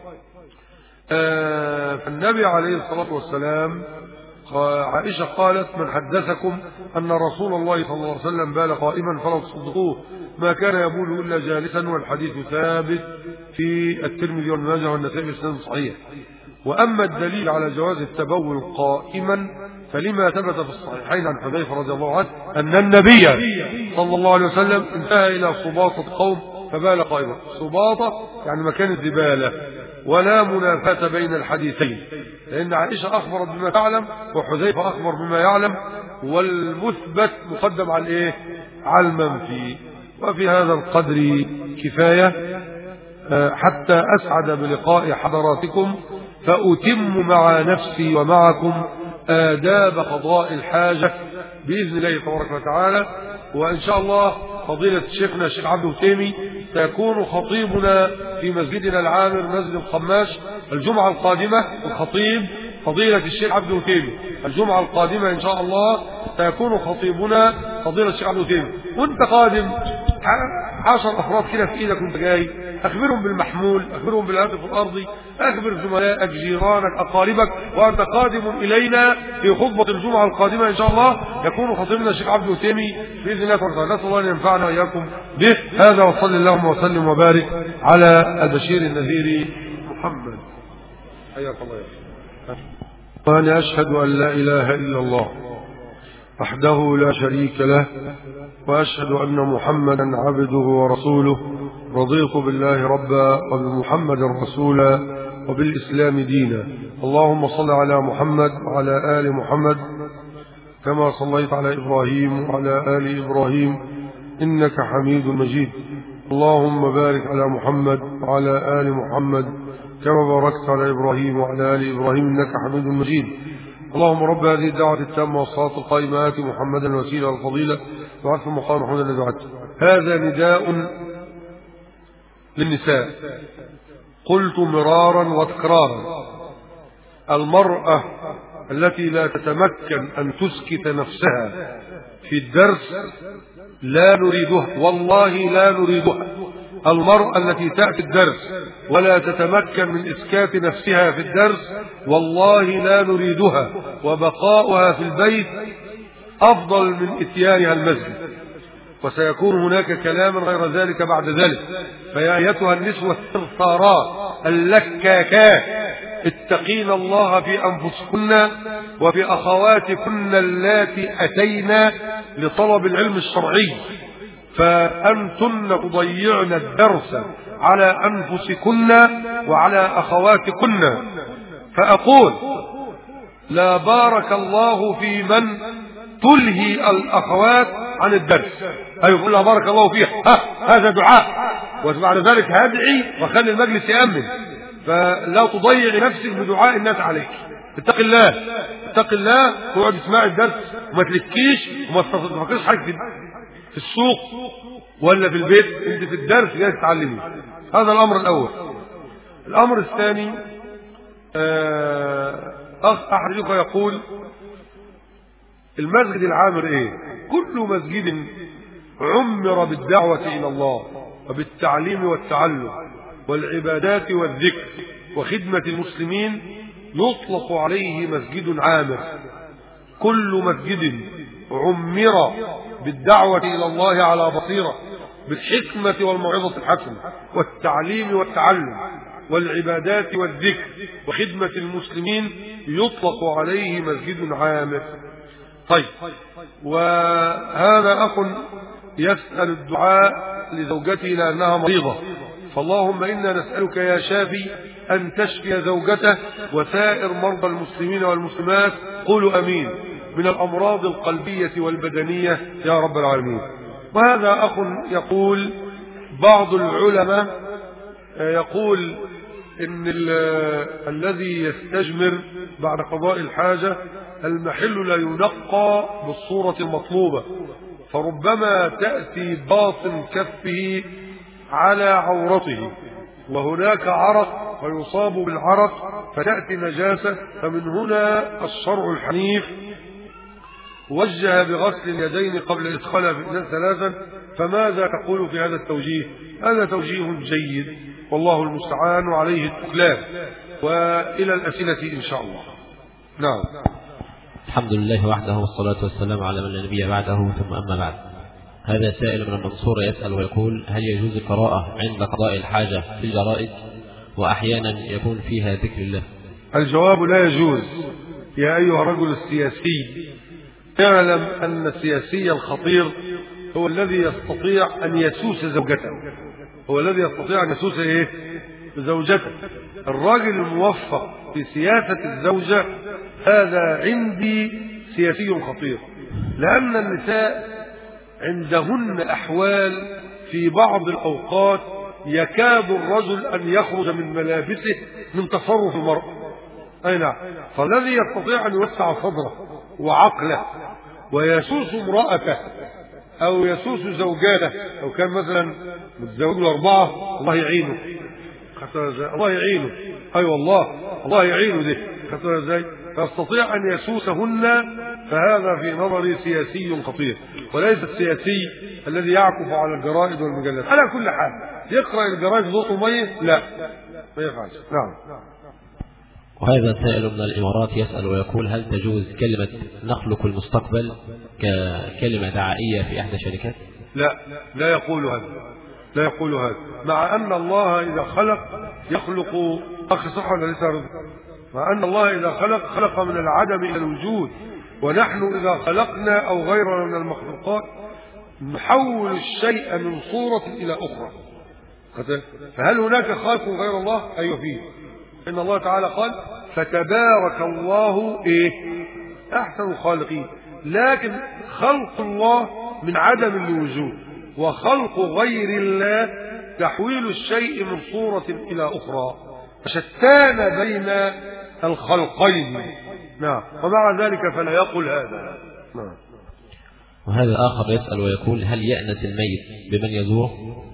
آه فالنبي عليه الصلاة والسلام، عائشة قالت: من حدثكم أن رسول الله صلى الله عليه وسلم بال قائما فلا تصدقوه، ما كان يبول إلا جالسا، والحديث ثابت في الترمذي والماجه والنسائي بسند صحيح. وأما الدليل على جواز التبول قائما فلما ثبت في الصحيحين عن حذيفة رضي الله عنه أن النبي صلى الله عليه وسلم انتهى إلى صباطة قوم فبال قائما. صباطة يعني مكان الزبالة. ولا منافاة بين الحديثين، لأن عائشة أخبرت بما تعلم وحذيفة أخبر بما يعلم، والمثبت مقدم على الإيه؟ على المنفي. وفي هذا القدر كفاية حتى أسعد بلقاء حضراتكم، فأتم مع نفسي ومعكم آداب قضاء الحاجة بإذن الله تبارك وتعالى. وإن شاء الله فضيلة شيخنا الشيخ عبد التيمي سيكون خطيبنا في مسجدنا العامر مسجد القماش الجمعة القادمة. الخطيب فضيلة الشيخ عبد التيمي الجمعة القادمة إن شاء الله سيكون خطيبنا فضيلة الشيخ عبد التيمي. وانت قادم عشر أفراد كده في إيدك وانت جاي، أخبرهم بالمحمول، أخبرهم بالهاتف الأرضي، أخبر زملائك جيرانك أقاربك، وأنت قادم إلينا في خطبة الجمعة القادمة إن شاء الله يكون خطيبنا الشيخ عبد التيمي بإذن الله تعالى. نسأل الله أن ينفعنا وإياكم به. هذا وصلى اللهم وسلم وبارك على البشير النذير محمد. حياك الله يا أخي. وأنا أشهد أن لا إله إلا الله وحده لا شريك له، وأشهد أن محمدا عبده ورسوله. رضيت بالله ربا وبمحمد رسولا وبالإسلام دينا. اللهم صل على محمد وعلى آل محمد كما صليت على إبراهيم وعلى آل إبراهيم إنك حميد مجيد. اللهم بارك على محمد وعلى آل محمد كما باركت على إبراهيم وعلى آل إبراهيم إنك حميد مجيد. اللهم رب هذه الدعوة التامة والصلاة القائمة آت محمدا الوسيلة والفضيلة وعرف مقام محمد الذي وعدته. هذا نداء للنساء. قلت مرارا وتكرارا: المرأة التي لا تتمكن أن تسكت نفسها في الدرس لا نريدها، والله لا نريدها. المرأة التي تأتي الدرس ولا تتمكن من إسكات نفسها في الدرس والله لا نريدها، وبقاؤها في البيت أفضل من إتيانها المسجد. وسيكون هناك كلاما غير ذلك بعد ذلك. فيا أيتها النسوة الثرثارات اللكاكات، اتقين الله في أنفسكن وفي أخواتكن اللاتي أتينا لطلب العلم الشرعي، فأنتن تضيعن الدرس على أنفسكن وعلى أخواتكن. فأقول: لا بارك الله في من تلهي الأخوات عن الدرس. أيوة، لا بارك الله فيها، هذا دعاء، وبعد ذلك هدعي وخلي المجلس يأمن. فلا تضيع نفسك بدعاء الناس عليك. اتق الله، اتق الله. تقعد تسمع الدرس وما تلكيش وما تفكرش حاجة في السوق ولا في البيت، انت في الدرس جاي تتعلمي. هذا الأمر الأول. الأمر الثاني، أخ أحد يقول: المسجد العامر ايه؟ كل مسجد عمر بالدعوة إلى الله وبالتعليم والتعلم والعبادات والذكر وخدمة المسلمين يطلق عليه مسجد عامر. كل مسجد عمر بالدعوة إلى الله على بصيرة بالحكمة والموعظة الحسنة والتعليم والتعلم والعبادات والذكر وخدمة المسلمين يطلق عليه مسجد عامر. طيب، وهذا أخ يسأل الدعاء لزوجته لأنها مريضة، فاللهم إنا نسألك يا شافي أن تشفي زوجته وسائر مرضى المسلمين والمسلمات، قولوا أمين، من الأمراض القلبية والبدنية يا رب العالمين. وهذا أخ يقول: بعض العلماء يقول إن الذي يستجمر بعد قضاء الحاجة المحل لا ينقى بالصورة المطلوبة، فربما تأتي باطن كفه على عورته وهناك عرق فيصاب بالعرق فتأتي نجاسة. فمن هنا الشرع الحنيف وجه بغسل اليدين قبل إدخالها في الإناء ثلاثا. فماذا تقول في هذا التوجيه؟ هذا توجيه جيد والله المستعان وعليه التكلان. وإلى الأسئلة إن شاء الله. نعم. الحمد لله وحده والصلاة والسلام على من لا نبي بعده، ثم أما بعد. هذا سائل من المنصورة يسأل ويقول: هل يجوز القراءة عند قضاء الحاجة في الجرائد وأحيانا يكون فيها ذكر الله؟ الجواب: لا يجوز. يا أيها الرجل السياسي، اعلم أن السياسي الخطير هو الذي يستطيع أن يسوس زوجته، هو الذي يستطيع أن يسوس إيه؟ زوجته. الراجل الموفق في سياسة الزوجة هذا عندي سياسي خطير، لأن النساء عندهن أحوال في بعض الأوقات يكاد الرجل أن يخرج من ملابسه من تصرف المرأة. أي نعم. فالذي يستطيع أن يوسع صدره وعقله ويسوس امرأته أو يسوس زوجاته، لو كان مثلا متزوج له أربعة الله يعينه، الله يعينه، أي أيوة والله الله يعينه ده، خطر ازاي؟ فيستطيع أن يسوسهن. فهذا في نظري سياسي خطير، وليس السياسي الذي يعكف على الجرائد والمجلات. على كل حال يقرأ الجرائد بصوت مية لا ما يفعلش. نعم. وهذا سائل من الإمارات يسأل ويقول: هل تجوز كلمة نخلق المستقبل ككلمة دعائية في إحدى الشركات؟ لا، لا يقول هذا، لا يقول هذا، مع أن الله إذا خلق يخلق أخي صح ولا ليس رضا؟ مع أن الله إذا خلق خلق من العدم إلى الوجود، ونحن إذا خلقنا أو غيرنا من المخلوقات نحول الشيء من صورة إلى أخرى. فهل هناك خالق غير الله؟ أيوة فيه. إن الله تعالى قال فتبارك الله إيه أحسن الخالقين. لكن خلق الله من عدم لوجود، وخلق غير الله تحويل الشيء من صورة إلى أخرى، فشتان بين الخلقين. نعم. ومع ذلك فلا يقول هذا. نعم. وهذا آخر يسأل ويقول هل يأنس الميت بمن يزوره؟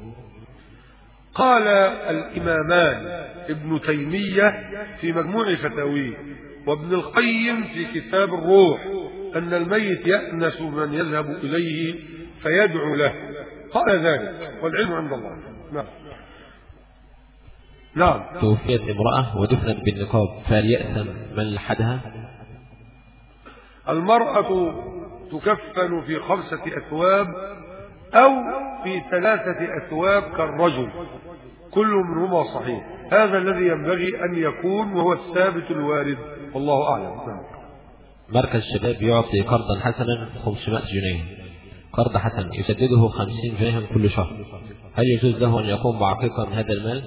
قال الإمامان ابن تيمية في مجموع فتاويه وابن القيم في كتاب الروح أن الميت يأنس بمن يذهب إليه فيدعو له. قال ذلك والعلم عند الله. نعم. نعم. توفيت امرأة ودفنت بالنقاب فهل يأثم من لحدها؟ المرأة تكفن في خمسة أثواب أو في ثلاثة أثواب كالرجل، كل منهما صحيح. هذا الذي ينبغي أن يكون وهو الثابت الوارد، والله أعلم. نعم. مركز الشباب يعطي قرضا حسنا خمسمائة جنيه، قرض حسن يسدده خمسين جنيه كل شهر، هل يجوز له أن يقوم بعقيقة من هذا المال؟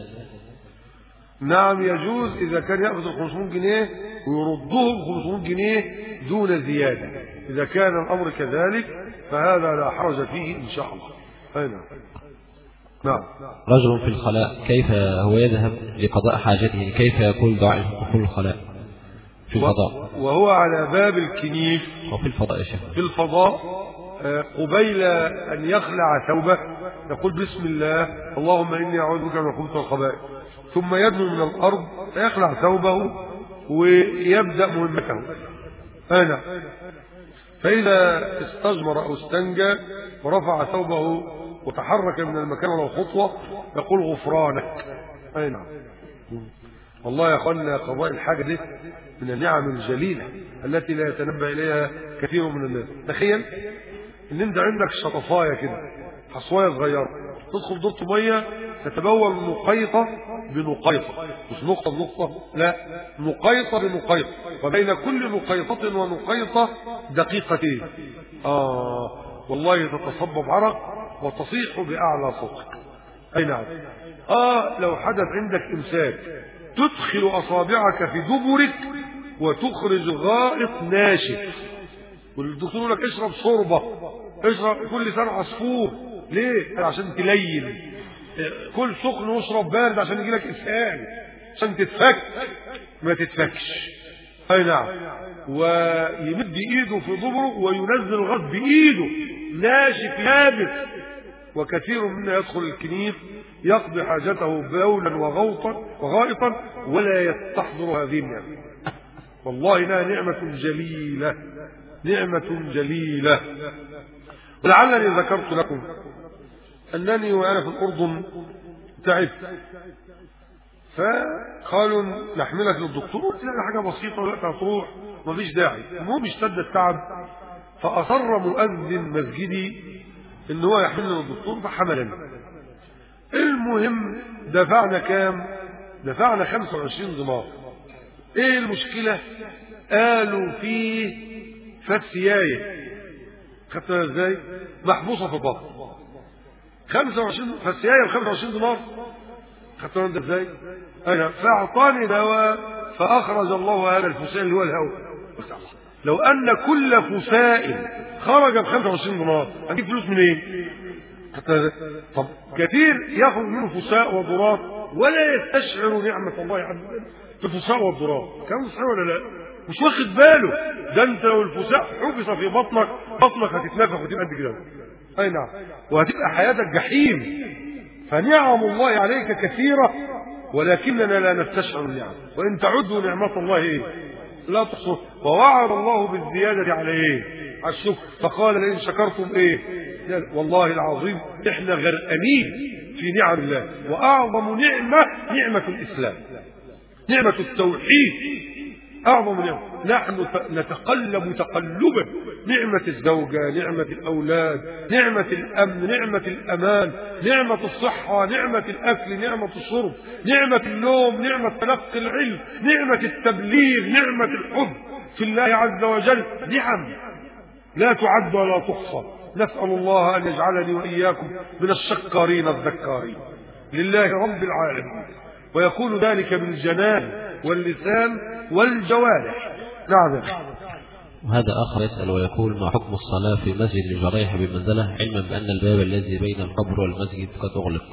نعم يجوز إذا كان يأخذ خمسمائة جنيه ويردهم خمسمائة جنيه دون زيادة. إذا كان الأمر كذلك فهذا لا حرج فيه إن شاء الله. أين؟ نعم. رجل في الخلاء كيف هو يذهب لقضاء حاجته، كيف يقول دعاء دخول الخلاء في الفضاء وهو على باب الكنيف وفي الفضاء يا شيخ، في الفضاء قبيل أن يخلع ثوبه يقول بسم الله اللهم إني أعوذ بك من الخبث والخبائث، ثم يدنو من الأرض فيخلع ثوبه ويبدأ مهمته. أنا فإذا استجمر أو استنجى ورفع ثوبه وتحرك من المكان ولو خطوة يقول غفرانك. أي نعم. والله يا أخوانا قضاء الحاجة دي من النعم الجليلة التي لا يتنبه إليها كثير من الناس. تخيل إن أنت عندك شطفاية كده، حصواية صغيرة، تدخل دورة مية تتبول نقيطة بنقيطة، مش نقطة بنقطة، لا نقيطة بنقيطة، وبين كل نقيطة ونقيطة دقيقتين. آه والله تتصبب عرق وتصيح بأعلى صوتك. أي نعم. آه لو حدث عندك إمساك تدخل أصابعك في دبرك وتخرج غائط ناشف، والدكتور يقول لك اشرب شوربة، اشرب كل سنة عصفور. ليه؟ عشان تلين. كل سخن واشرب بارد عشان يجي لك اسهال، عشان تتفك ما تتفكش. اي نعم. ويمد ايده في ضبره وينزل غصب بايده ناشف يابس. وكثير منا يدخل الكنيف يقضي حاجته بولا وغوطا وغائطا ولا يستحضر هذه النعمة. والله انها نعمة جليلة، نعمة جليلة. ولعلني ذكرت لكم أنني وأنا في الأردن تعبت، فقالوا نحملك للدكتور، قلت لا حاجة بسيطة ولا هتروح مفيش داعي. المهم اشتد التعب فأصر مؤذن مسجدي إن هو يحملني للدكتور فحملني. المهم دفعنا كام؟ دفعنا خمسة وعشرين دينار. ايه المشكلة؟ قالوا فيه فسياية، خدتها ازاي؟ محبوسة في البطن. خمسة وعشرين فسياية ب خمسة وعشرين دينار، خدتها انت ازاي؟ انا فاعطاني دواء فاخرج الله هذا الفسائل اللي هو الهواء. لو ان كل فسائل خرج ب خمسة وعشرين دينار هنجيب فلوس منين؟ حتى طب كثير ياخذ منه فساء وضراب ولا يستشعر نعمة الله عز وجل في الفساء والضراب. كم صحيح ولا لا؟ مش واخد باله. ده انت لو الفساء حبس في بطنك بطنك هتتنفخ وتبقى قد كده. اي نعم. وهتبقى حياتك جحيم. فنعم الله عليك كثيرة ولكننا لا نستشعر النعم. وان تعدوا نعمة الله ايه؟ لا تحصوها. ووعد الله بالزيادة على ايه؟ على الشكر. فقال لئن شكرتم ايه؟ والله العظيم احنا غرقانين في نعم الله. واعظم نعمة نعمة الاسلام، نعمة التوحيد، اعظم نعمة. نحن نتقلب تقلبا نعمة الزوجة، نعمة الأولاد، نعمة الأمن، نعمة الأمان، نعمة الصحة، نعمة الأكل، نعمة الشرب، نعمة النوم، نعمة تلقي العلم، نعمة التبليغ، نعمة الحب في الله عز وجل. نعم لا تعد ولا تحصى. نسأل الله أن يجعلني وإياكم من الشكارين الذكارين لله رب العالمين، ويكون ذلك بالجنان واللسان والجوارح. نعم. وهذا آخر يسأل ويقول: ما حكم الصلاة في مسجد لجريح بمنزلة، علما بأن الباب الذي بين القبر والمسجد قد أغلق؟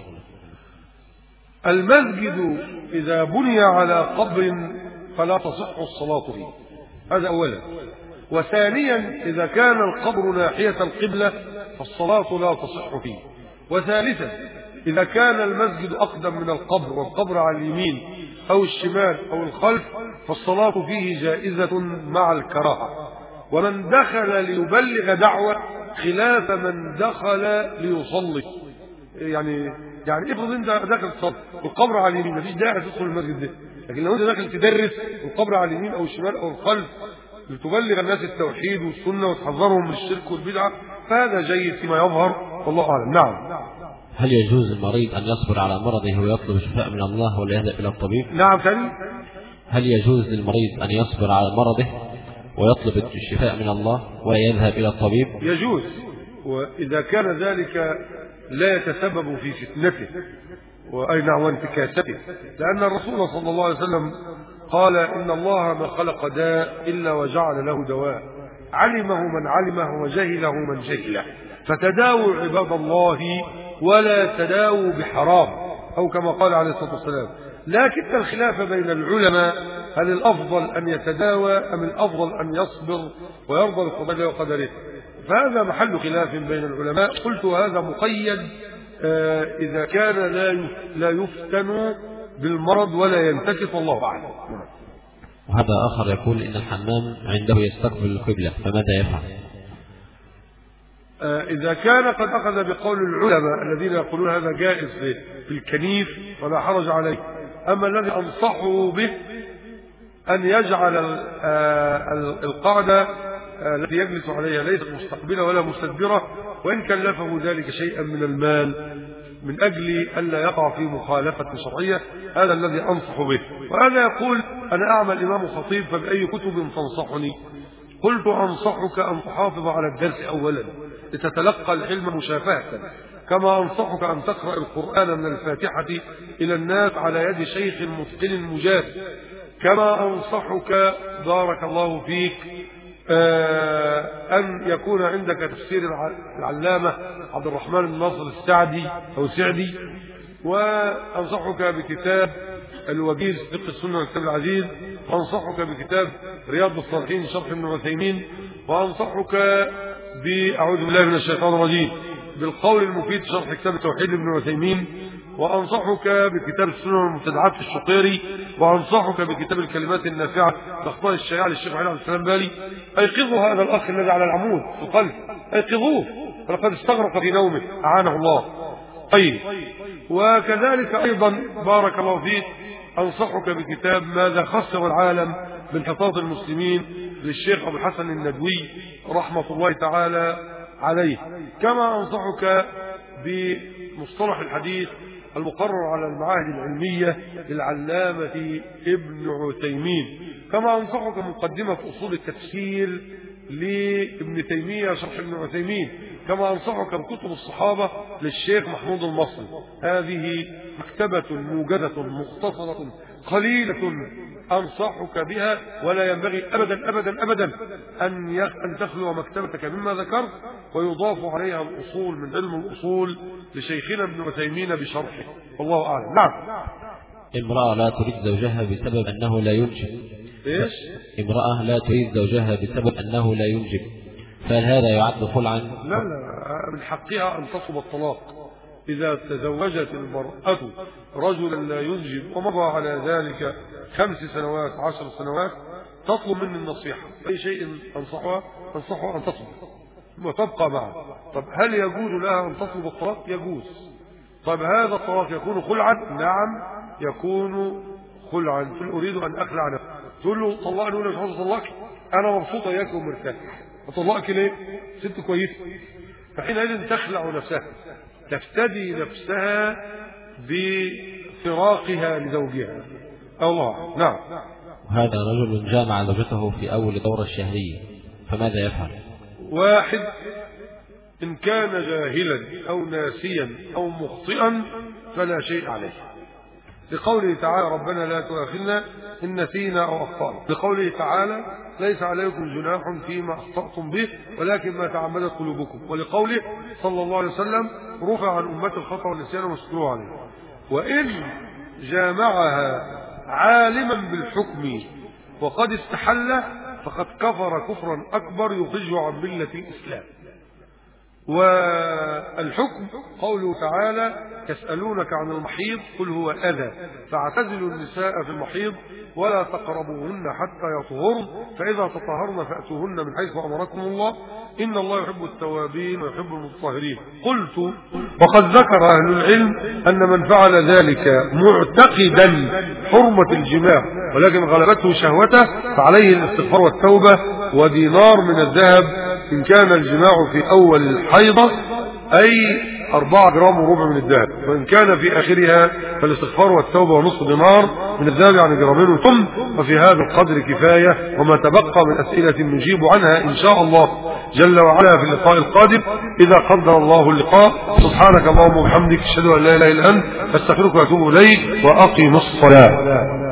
المسجد إذا بني على قبر فلا تصح الصلاة فيه، هذا أولا. وثانيا إذا كان القبر ناحية القبلة فالصلاة لا تصح فيه. وثالثا إذا كان المسجد أقدم من القبر والقبر على اليمين أو الشمال أو الخلف فالصلاة فيه جائزة مع الكراهة. ومن دخل ليبلغ دعوة خلاف من دخل ليصلي. يعني يعني افرض انت داخل تصلي والقبر على اليمين، مفيش داعي تدخل المسجد ده. لكن لو انت داخل تدرس والقبر على اليمين او الشمال او الخلف لتبلغ الناس التوحيد والسنة وتحذرهم من الشرك والبدعة فهذا جيد فيما يظهر، والله أعلم. نعم. هل يجوز المريض أن يصبر على مرضه ويطلب الشفاء من الله ولا يذهب إلى الطبيب؟ نعم. ثاني، هل يجوز للمريض أن يصبر على مرضه ويطلب الشفاء من الله ولا يذهب إلى الطبيب؟ يجوز، وإذا كان ذلك لا يتسبب في فتنته وأي نعم وانتكاسته، لأن الرسول صلى الله عليه وسلم قال: إن الله ما خلق داء إلا وجعل له دواء، علمه من علمه وجهله من جهله، فتداووا عباد الله ولا تداووا بحرام، أو كما قال عليه الصلاة والسلام. لكن الخلاف بين العلماء هل الأفضل أن يتداوى أم الأفضل أن يصبر ويرضى بقضاء وقدره، فهذا محل خلاف بين العلماء. قلت هذا مقيد آه إذا كان لا لا يفتن بالمرض ولا ينتكس، الله أعلم. وهذا آخر يقول: إن الحمام عنده يستقبل القبلة فماذا يفعل؟ آه إذا كان قد أخذ بقول العلماء الذين يقولون هذا جائز في الكنيف فلا حرج عليه. أما الذي أنصحه به أن يجعل القاعدة التي يجلس عليها ليست مستقبلة ولا مستدبرة، وإن كلفه ذلك شيئا من المال من أجل ألا يقع في مخالفة شرعية، هذا الذي أنصح به. وأنا يقول: أنا أعمل إمام خطيب فبأي كتب تنصحني؟ قلت: أنصحك أن تحافظ على الدرس أولا لتتلقى العلم مشافهة، كما أنصحك أن تقرأ القرآن من الفاتحة إلى الناس على يد شيخ متقن مجاد، كما أنصحك بارك الله فيك أن يكون عندك تفسير العلامة عبد الرحمن بن ناصر السعدي أو سعدي، وأنصحك بكتاب الوجيز فقه السنة والكتاب العزيز، وأنصحك بكتاب رياض الصالحين شرح ابن عثيمين، وأنصحك بأعوذ بالله من الشيطان الرجيم بالقول المفيد شرح كتاب التوحيد ابن عثيمين، وأنصحك بكتاب السنن والمبتدعات في الشقيري، وأنصحك بكتاب الكلمات النافعة لأخطاء الشيعة للشيخ علي عبد السلام بالي. أيقظوا هذا الأخ الذي على العمود في القلب، أيقظوه فلقد استغرق في نومه أعانه الله. طيب، وكذلك أيضا بارك الله فيك أنصحك بكتاب ماذا خسر العالم من حطاط المسلمين للشيخ أبو الحسن الندوي رحمة الله تعالى عليه، كما أنصحك بمصطلح الحديث المقرر على المعاهد العلمية للعلامة ابن عثيمين، كما أنصحك مقدمة أصول التفسير لابن تيمية شرح ابن عثيمين، كما أنصحك بكتب الصحابة للشيخ محمود المصري. هذه مكتبة موجزة مختصرة قليلة أنصحك بها، ولا ينبغي أبدا أبدا أبدا أن أن تخلو مكتبتك مما ذكرت، ويضاف عليها الأصول من علم الأصول لشيخنا ابن عثيمين بشرحه، والله أعلم. نعم. امرأة لا تريد زوجها بسبب أنه لا ينجب. إيش؟ امرأة لا تريد زوجها بسبب أنه لا ينجب، فهل هذا يعد خلعا؟ لا لا، من حقها أن تطلب الطلاق. إذا تزوجت المرأة رجلا لا ينجب ومضى على ذلك خمس سنوات عشر سنوات تطلب مني النصيحة، أي شيء أنصحها أنصحها أن تطلب وتبقى معه. طب هل يجوز لها أن تطلب الطلاق؟ يجوز. طب هذا الطلاق يكون خلعا؟ نعم يكون خلعا. تقول أريد أن أخلع نفسي، تقول له طلقني ولا مش عاوز أطلقك، أنا مبسوطة إياك ومرتاح، هطلقك ليه؟ ست كويسة. فحينئذ تخلع نفسها، تفتدي نفسها بفراقها لزوجها. الله. نعم. وهذا رجل جامع زوجته في أول دورة الشهرية، فماذا يفعل؟ واحد، إن كان جاهلا أو ناسيا أو مخطئا فلا شيء عليه، لقوله تعالى ربنا لا تؤاخذنا إن نسينا أو أخطأنا، لقوله تعالى ليس عليكم جناح فيما أخطأتم به ولكن ما تعمدت قلوبكم، ولقوله صلى الله عليه وسلم رفع عن أمة الخطأ والنسيان والسهو عليه. وإن جامعها عالما بالحكم وقد استحل فقد كفر كفرا أكبر يخرجه عن ملة الإسلام. والحكم قوله تعالى يسألونك عن المحيض قل هو أذى فاعتزلوا النساء في المحيض ولا تقربوهن حتى يطهرن فإذا تطهرن فأتوهن من حيث أمركم الله إن الله يحب التوابين ويحب المتطهرين. قلت وقد ذكر أهل العلم أن من فعل ذلك معتقدا حرمة الجماع ولكن غلبته شهوته فعليه الاستغفار والتوبة ودينار من الذهب إن كان الجماع في أول الحيضة أي أربعة جرام وربع من الذهب، وإن كان في آخرها فالاستغفار والتوبة ونصف دينار من الذهب يعني جرامين وثم. وفي هذا القدر كفاية، وما تبقى من أسئلة نجيب عنها إن شاء الله جل وعلا في اللقاء القادم إذا قدر الله اللقاء. سبحانك اللهم وبحمدك أشهد أن لا إله إلا أنت أستغفرك وأتوب إليك وأقم الصلاة.